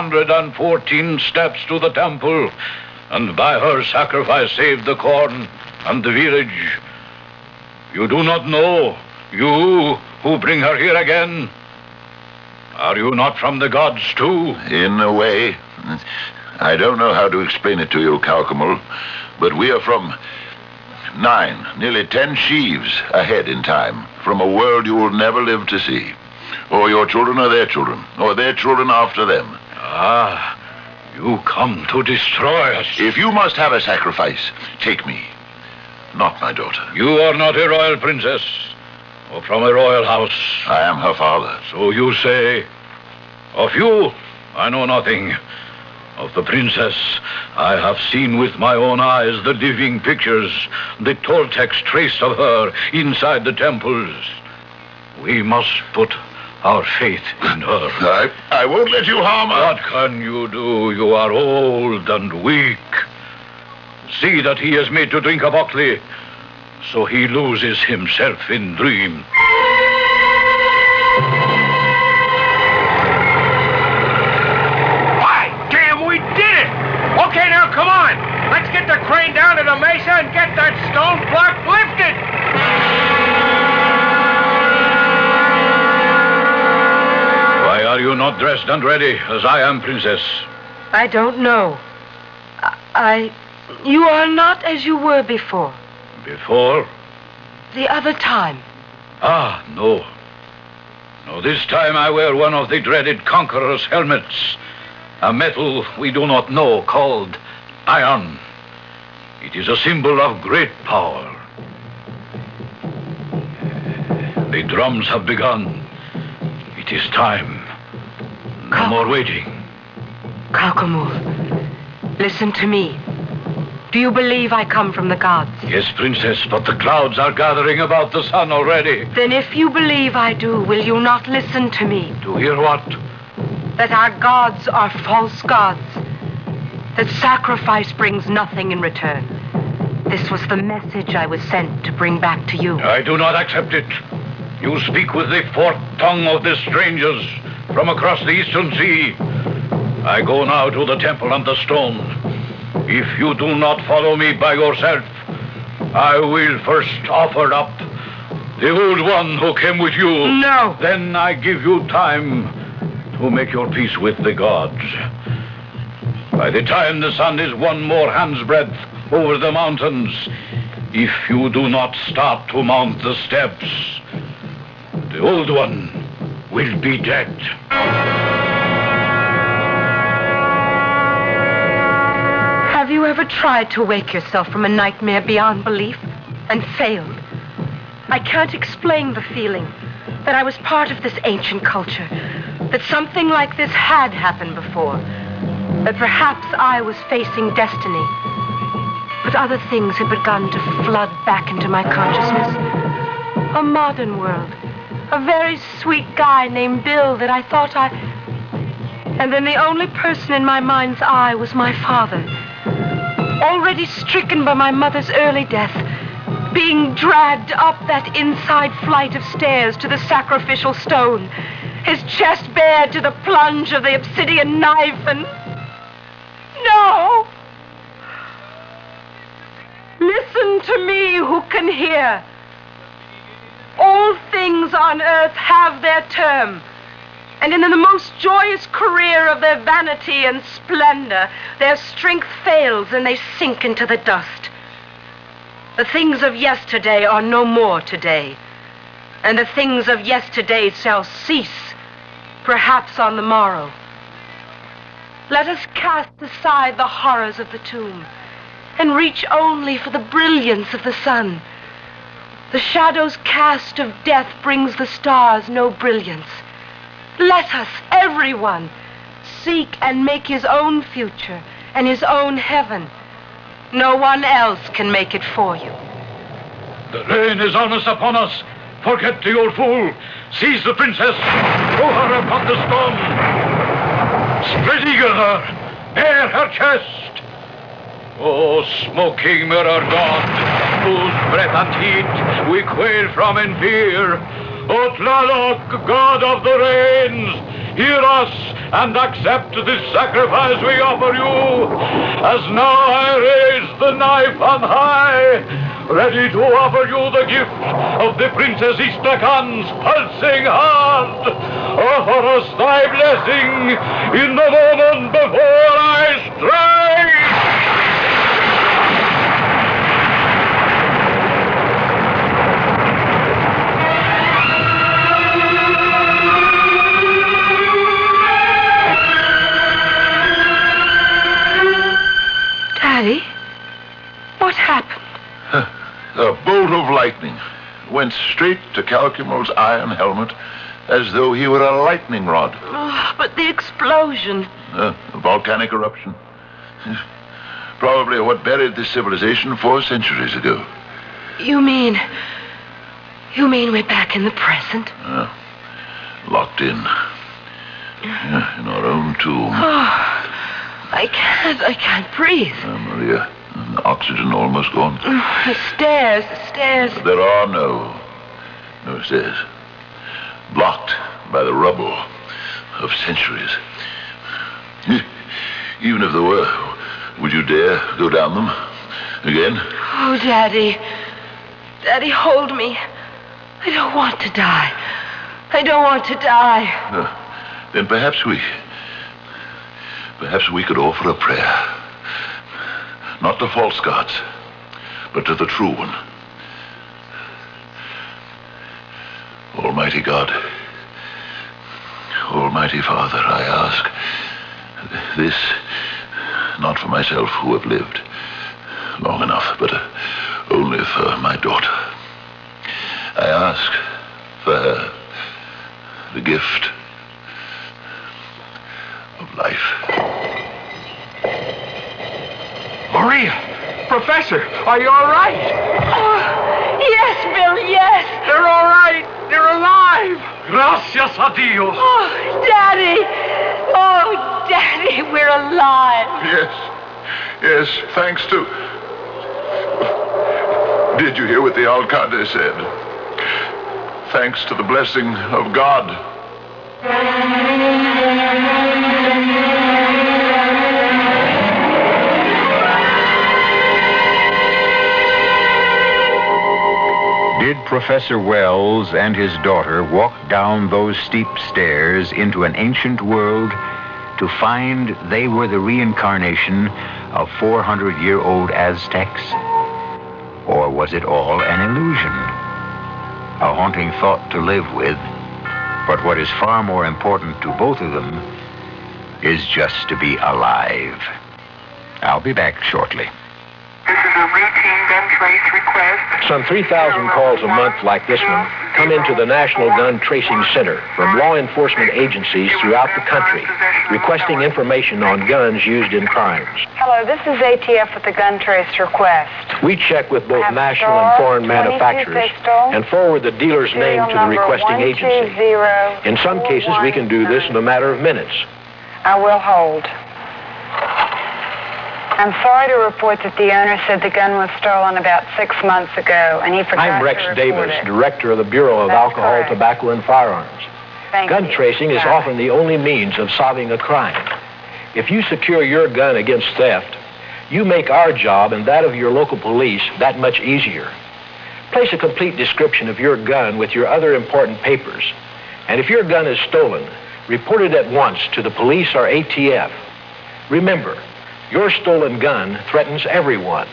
114 steps to the temple, and by her sacrifice saved the corn and the village. You do not know, you who bring her here again. Are you not from the gods, too? In a way. I don't know how to explain it to you, Calcamel, but we are from 9, nearly 10 sheaves ahead in time, from a world you will never live to see. Or your children or their children after them. Ah, you come to destroy us. If you must have a sacrifice, take me, not my daughter. You are not a royal princess, or from a royal house. I am her father. So you say. Of you, I know nothing. Of the princess, I have seen with my own eyes the living pictures, the Toltecs traced of her inside the temples. We must put our faith in her. I won't let you harm her. What can you do? You are old and weak. See that he is made to drink of Oxley, so he loses himself in dream. By damn, we did it! Okay, now come on. Let's get the crane down to the mesa and get that stone block lifted. Why are you not dressed and ready, as I am, Princess? I don't know. You are not as you were before. Before? The other time. Ah, no. No, this time I wear one of the dreaded conqueror's helmets. A metal we do not know called iron. It is a symbol of great power. The drums have begun. It is time. No more waiting. Calcamul, listen to me. Do you believe I come from the gods? Yes, Princess, but the clouds are gathering about the sun already. Then if you believe I do, will you not listen to me? To hear what? That our gods are false gods. That sacrifice brings nothing in return. This was the message I was sent to bring back to you. I do not accept it. You speak with the forked tongue of the strangers from across the eastern sea. I go now to the temple and the stone. If you do not follow me by yourself, I will first offer up the old one who came with you. No. Then I give you time to make your peace with the gods. By the time the sun is one more hand's breadth over the mountains, if you do not start to mount the steps, the old one will be dead. Have you ever tried to wake yourself from a nightmare beyond belief and failed? I can't explain the feeling that I was part of this ancient culture, that something like this had happened before, that perhaps I was facing destiny. But other things had begun to flood back into my consciousness. A modern world. A very sweet guy named Bill that I thought And then the only person in my mind's eye was my father. Already stricken by my mother's early death, being dragged up that inside flight of stairs to the sacrificial stone, his chest bared to the plunge of the obsidian knife, and... No! Listen to me who can hear. All things on earth have their term, and in the most joyous career of their vanity and splendor, their strength fails and they sink into the dust. The things of yesterday are no more today, and the things of yesterday shall cease, perhaps on the morrow. Let us cast aside the horrors of the tomb and reach only for the brilliance of the sun. The shadow's cast of death brings the stars no brilliance. Let us, everyone, seek and make his own future and his own heaven. No one else can make it for you. The rain is almost upon us. Forget the old fool. Seize the princess. Throw her upon the stone. Spread eagle her. Bare her chest. Oh, smoking mirror god, whose breath and heat we quail from in fear. O Tlaloc, god of the rains, hear us and accept this sacrifice we offer you, as now I raise the knife on high, ready to offer you the gift of the Princess Istlacan's pulsing heart. Offer us thy blessing in the moment before I strike. Daddy, what happened? A bolt of lightning went straight to Calcumul's iron helmet as though he were a lightning rod. Oh, but the explosion. A volcanic eruption. Probably what buried this civilization 4 centuries ago. You mean we're back in the present? Locked in. In our own tomb. Oh, I can't breathe. Maria, the oxygen almost gone. The stairs. There are no stairs. Blocked by the rubble of centuries. Even if there were, would you dare go down them again? Oh, Daddy. Daddy, hold me. I don't want to die. then perhaps we could offer a prayer. Not to false gods, but to the true one. Almighty God, Almighty Father, I ask this, not for myself who have lived long enough, but only for my daughter. I ask for her the gift of life. Maria! Professor, are you all right? Yes, Bill, yes. They're all right. They're alive. Gracias a Dios. Oh, Daddy. Oh, Daddy, we're alive. Yes, thanks to... Did you hear what the alcalde said? Thanks to the blessing of God. Did Professor Wells and his daughter walk down those steep stairs into an ancient world to find they were the reincarnation of 400-year-old Aztecs? Or was it all an illusion? A haunting thought to live with, but what is far more important to both of them is just to be alive. I'll be back shortly. This is a routine gun trace request. Some 3,000 calls a month like this one come into the National Gun Tracing Center from law enforcement agencies throughout the country requesting information on guns used in crimes. Hello, this is ATF with the gun trace request. We check with both national and foreign manufacturers and forward the dealer's name to the requesting agency. In some cases, we can do this in a matter of minutes. I will hold. I'm sorry to report that the owner said the gun was stolen about 6 months ago, and he forgot I'm Rex to report Davis, it. Director of the Bureau of Alcohol, Tobacco, and Firearms. Gun tracing is often the only means of solving a crime. If you secure your gun against theft, you make our job and that of your local police that much easier. Place a complete description of your gun with your other important papers. And if your gun is stolen, report it at once to the police or ATF. Remember, your stolen gun threatens everyone.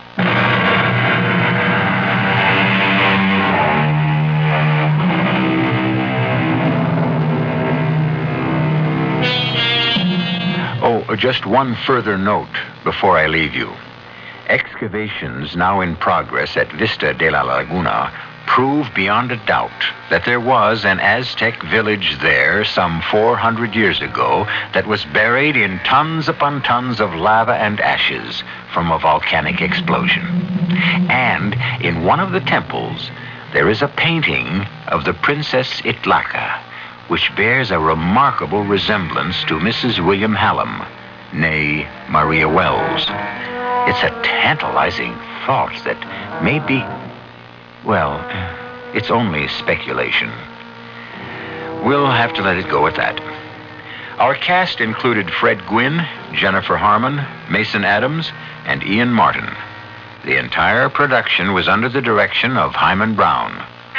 Oh, just one further note before I leave you. Excavations now in progress at Vista de la Laguna prove beyond a doubt that there was an Aztec village there some 400 years ago that was buried in tons upon tons of lava and ashes from a volcanic explosion. And in one of the temples, there is a painting of the Princess Itlaca, which bears a remarkable resemblance to Mrs. William Hallam, née Maria Wells. It's a tantalizing thought that maybe, well, it's only speculation. We'll have to let it go at that. Our cast included Fred Gwynne, Jennifer Harmon, Mason Adams, and Ian Martin. The entire production was under the direction of Hyman Brown.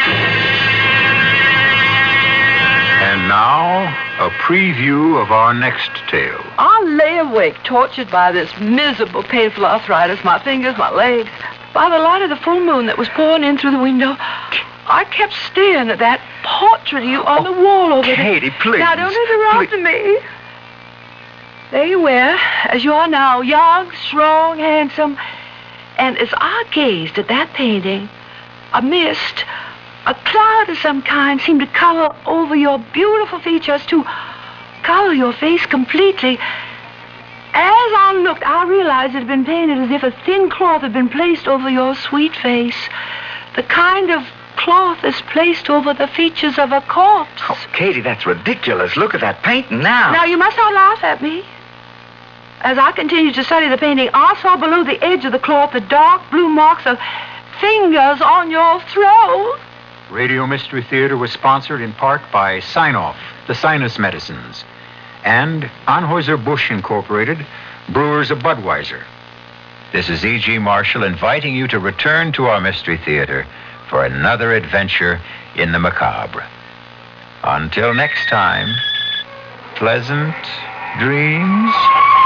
And now, a preview of our next tale. I lay awake, tortured by this miserable, painful arthritis, my fingers, my legs. By the light of the full moon that was pouring in through the window, I kept staring at that portrait of you on the wall over there. Katie, please. Now, don't interrupt me. There you were, as you are now, young, strong, handsome. And as I gazed at that painting, a mist, a cloud of some kind seemed to cover over your beautiful features, to cover your face completely. As I looked, I realized it had been painted as if a thin cloth had been placed over your sweet face. The kind of cloth is placed over the features of a corpse. Oh, Katie, that's ridiculous. Look at that painting now. Now, you must not laugh at me. As I continued to study the painting, I saw below the edge of the cloth the dark blue marks of fingers on your throat. Radio Mystery Theater was sponsored in part by Sign-Off, the Sinus Medicines, and Anheuser-Busch Incorporated, brewers of Budweiser. This is E.G. Marshall inviting you to return to our Mystery Theater for another adventure in the macabre. Until next time, pleasant dreams.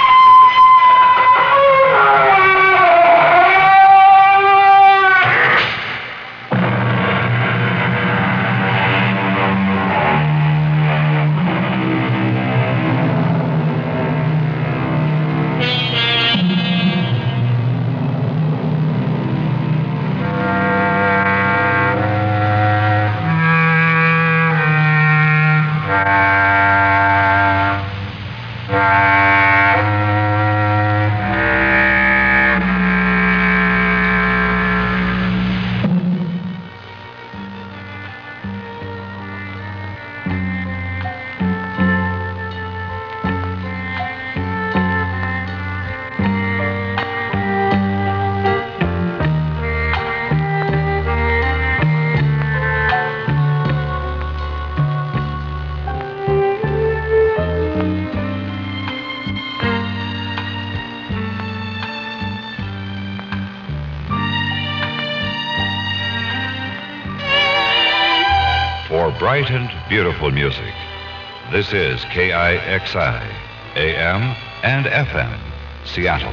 Bright and beautiful music. This is KIXI, AM and FM, Seattle.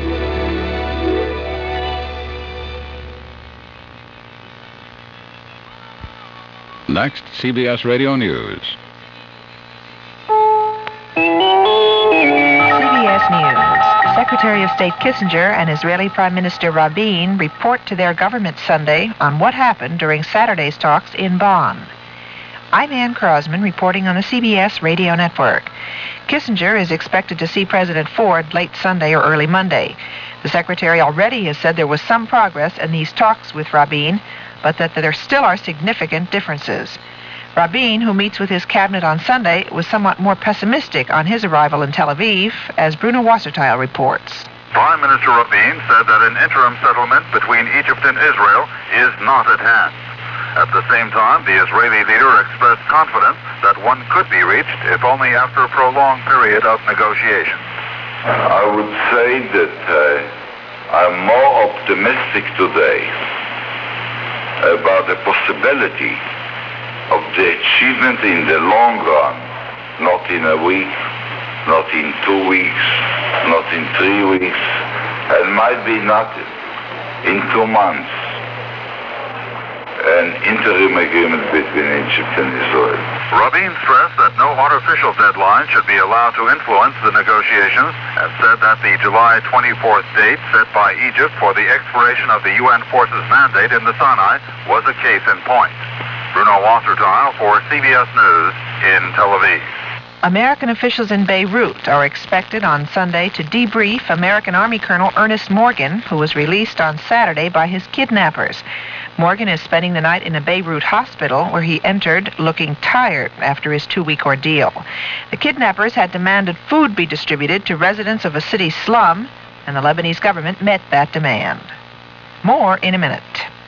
Next, CBS Radio News. CBS News. Secretary of State Kissinger and Israeli Prime Minister Rabin report to their government Sunday on what happened during Saturday's talks in Bonn. I'm Ann Crosman reporting on the CBS radio network. Kissinger is expected to see President Ford late Sunday or early Monday. The secretary already has said there was some progress in these talks with Rabin, but that there still are significant differences. Rabin, who meets with his cabinet on Sunday, was somewhat more pessimistic on his arrival in Tel Aviv, as Bruno Wasserteil reports. Prime Minister Rabin said that an interim settlement between Egypt and Israel is not at hand. At the same time, the Israeli leader expressed confidence that one could be reached, if only after a prolonged period of negotiation. I would say that I'm more optimistic today about the possibility of the achievement in the long run, not in a week, not in 2 weeks, not in 3 weeks, and might be not in 2 months. An interim agreement between Egypt and Israel. Rabin stressed that no artificial deadline should be allowed to influence the negotiations and said that the July 24th date set by Egypt for the expiration of the UN forces mandate in the Sinai was a case in point. Bruno Wasserteil for CBS News in Tel Aviv. American officials in Beirut are expected on Sunday to debrief American Army Colonel Ernest Morgan, who was released on Saturday by his kidnappers. Morgan is spending the night in a Beirut hospital where he entered looking tired after his 2-week ordeal. The kidnappers had demanded food be distributed to residents of a city slum, and the Lebanese government met that demand. More in a minute.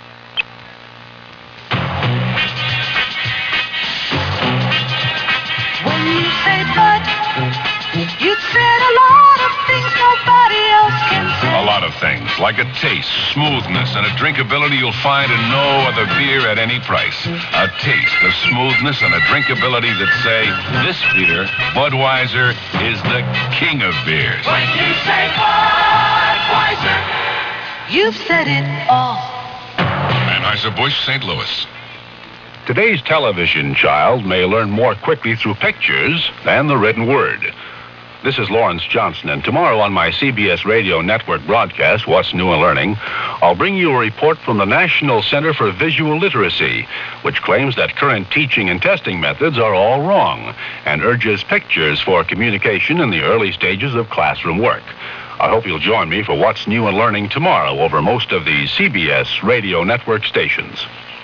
When you say but, you said a lot of things nobody else can say. A lot of things, like a taste, smoothness, and a drinkability you'll find in no other beer at any price. A taste, a smoothness, and a drinkability that say, this beer, Budweiser, is the king of beers. When you say Budweiser, you've said it all. Anheuser-Busch, St. Louis. Today's television child may learn more quickly through pictures than the written word. This is Lawrence Johnson, and tomorrow on my CBS Radio Network broadcast, What's New in Learning, I'll bring you a report from the National Center for Visual Literacy, which claims that current teaching and testing methods are all wrong and urges pictures for communication in the early stages of classroom work. I hope you'll join me for What's New in Learning tomorrow over most of the CBS Radio Network stations.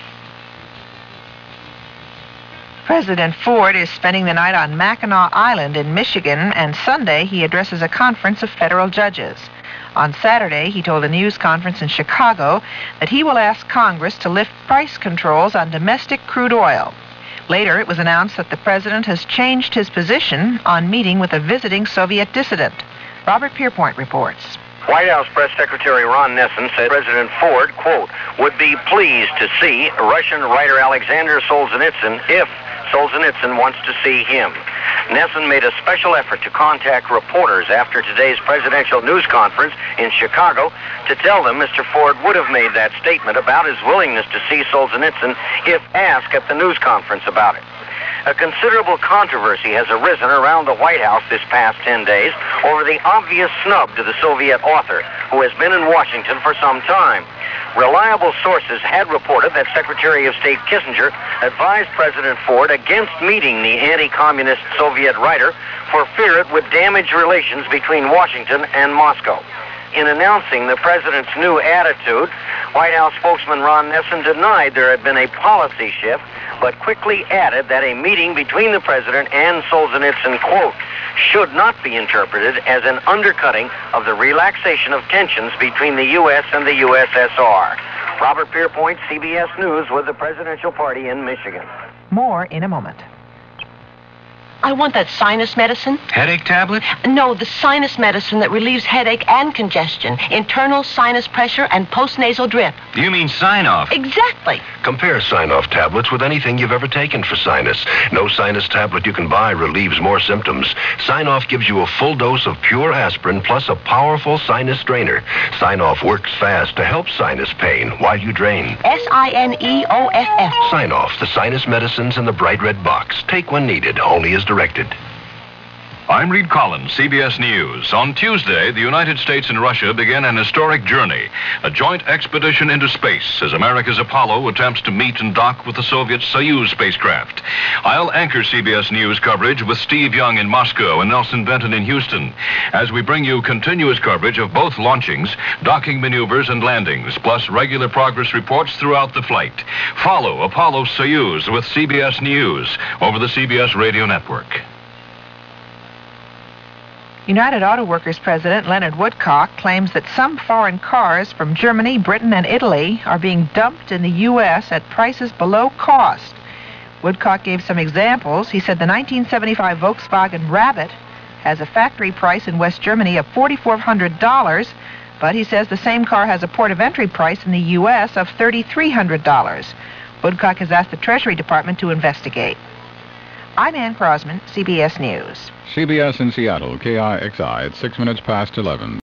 President Ford is spending the night on Mackinac Island in Michigan, and Sunday he addresses a conference of federal judges. On Saturday, he told a news conference in Chicago that he will ask Congress to lift price controls on domestic crude oil. Later, it was announced that the president has changed his position on meeting with a visiting Soviet dissident. Robert Pierpoint reports. White House Press Secretary Ron Nessen said President Ford, quote, would be pleased to see Russian writer Alexander Solzhenitsyn if Solzhenitsyn wants to see him. Nesson made a special effort to contact reporters after today's presidential news conference in Chicago to tell them Mr. Ford would have made that statement about his willingness to see Solzhenitsyn if asked at the news conference about it. A considerable controversy has arisen around the White House this past 10 days over the obvious snub to the Soviet author, who has been in Washington for some time. Reliable sources had reported that Secretary of State Kissinger advised President Ford against meeting the anti-communist Soviet writer for fear it would damage relations between Washington and Moscow. In announcing the president's new attitude, White House spokesman Ron Nesson denied there had been a policy shift, but quickly added that a meeting between the president and Solzhenitsyn, quote, should not be interpreted as an undercutting of the relaxation of tensions between the U.S. and the USSR. Robert Pierpoint, CBS News, with the presidential party in Michigan. More in a moment. I want that sinus medicine. Headache tablet? No, the sinus medicine that relieves headache and congestion, internal sinus pressure, and postnasal drip. You mean Sign-Off? Exactly. Compare Sign-Off tablets with anything you've ever taken for sinus. No sinus tablet you can buy relieves more symptoms. Sign-Off gives you a full dose of pure aspirin plus a powerful sinus drainer. Sign-Off works fast to help sinus pain while you drain. Signeoff. Sign-Off, the sinus medicines in the bright red box. Take when needed, only as directed. I'm Reed Collins, CBS News. On Tuesday, the United States and Russia begin an historic journey, a joint expedition into space as America's Apollo attempts to meet and dock with the Soviet Soyuz spacecraft. I'll anchor CBS News coverage with Steve Young in Moscow and Nelson Benton in Houston as we bring you continuous coverage of both launchings, docking maneuvers, and landings, plus regular progress reports throughout the flight. Follow Apollo Soyuz with CBS News over the CBS Radio Network. United Auto Workers President Leonard Woodcock claims that some foreign cars from Germany, Britain, and Italy are being dumped in the U.S. at prices below cost. Woodcock gave some examples. He said the 1975 Volkswagen Rabbit has a factory price in West Germany of $4,400, but he says the same car has a port of entry price in the U.S. of $3,300. Woodcock has asked the Treasury Department to investigate. I'm Ann Crosman, CBS News. CBS in Seattle, KIXI at 6 minutes past 11.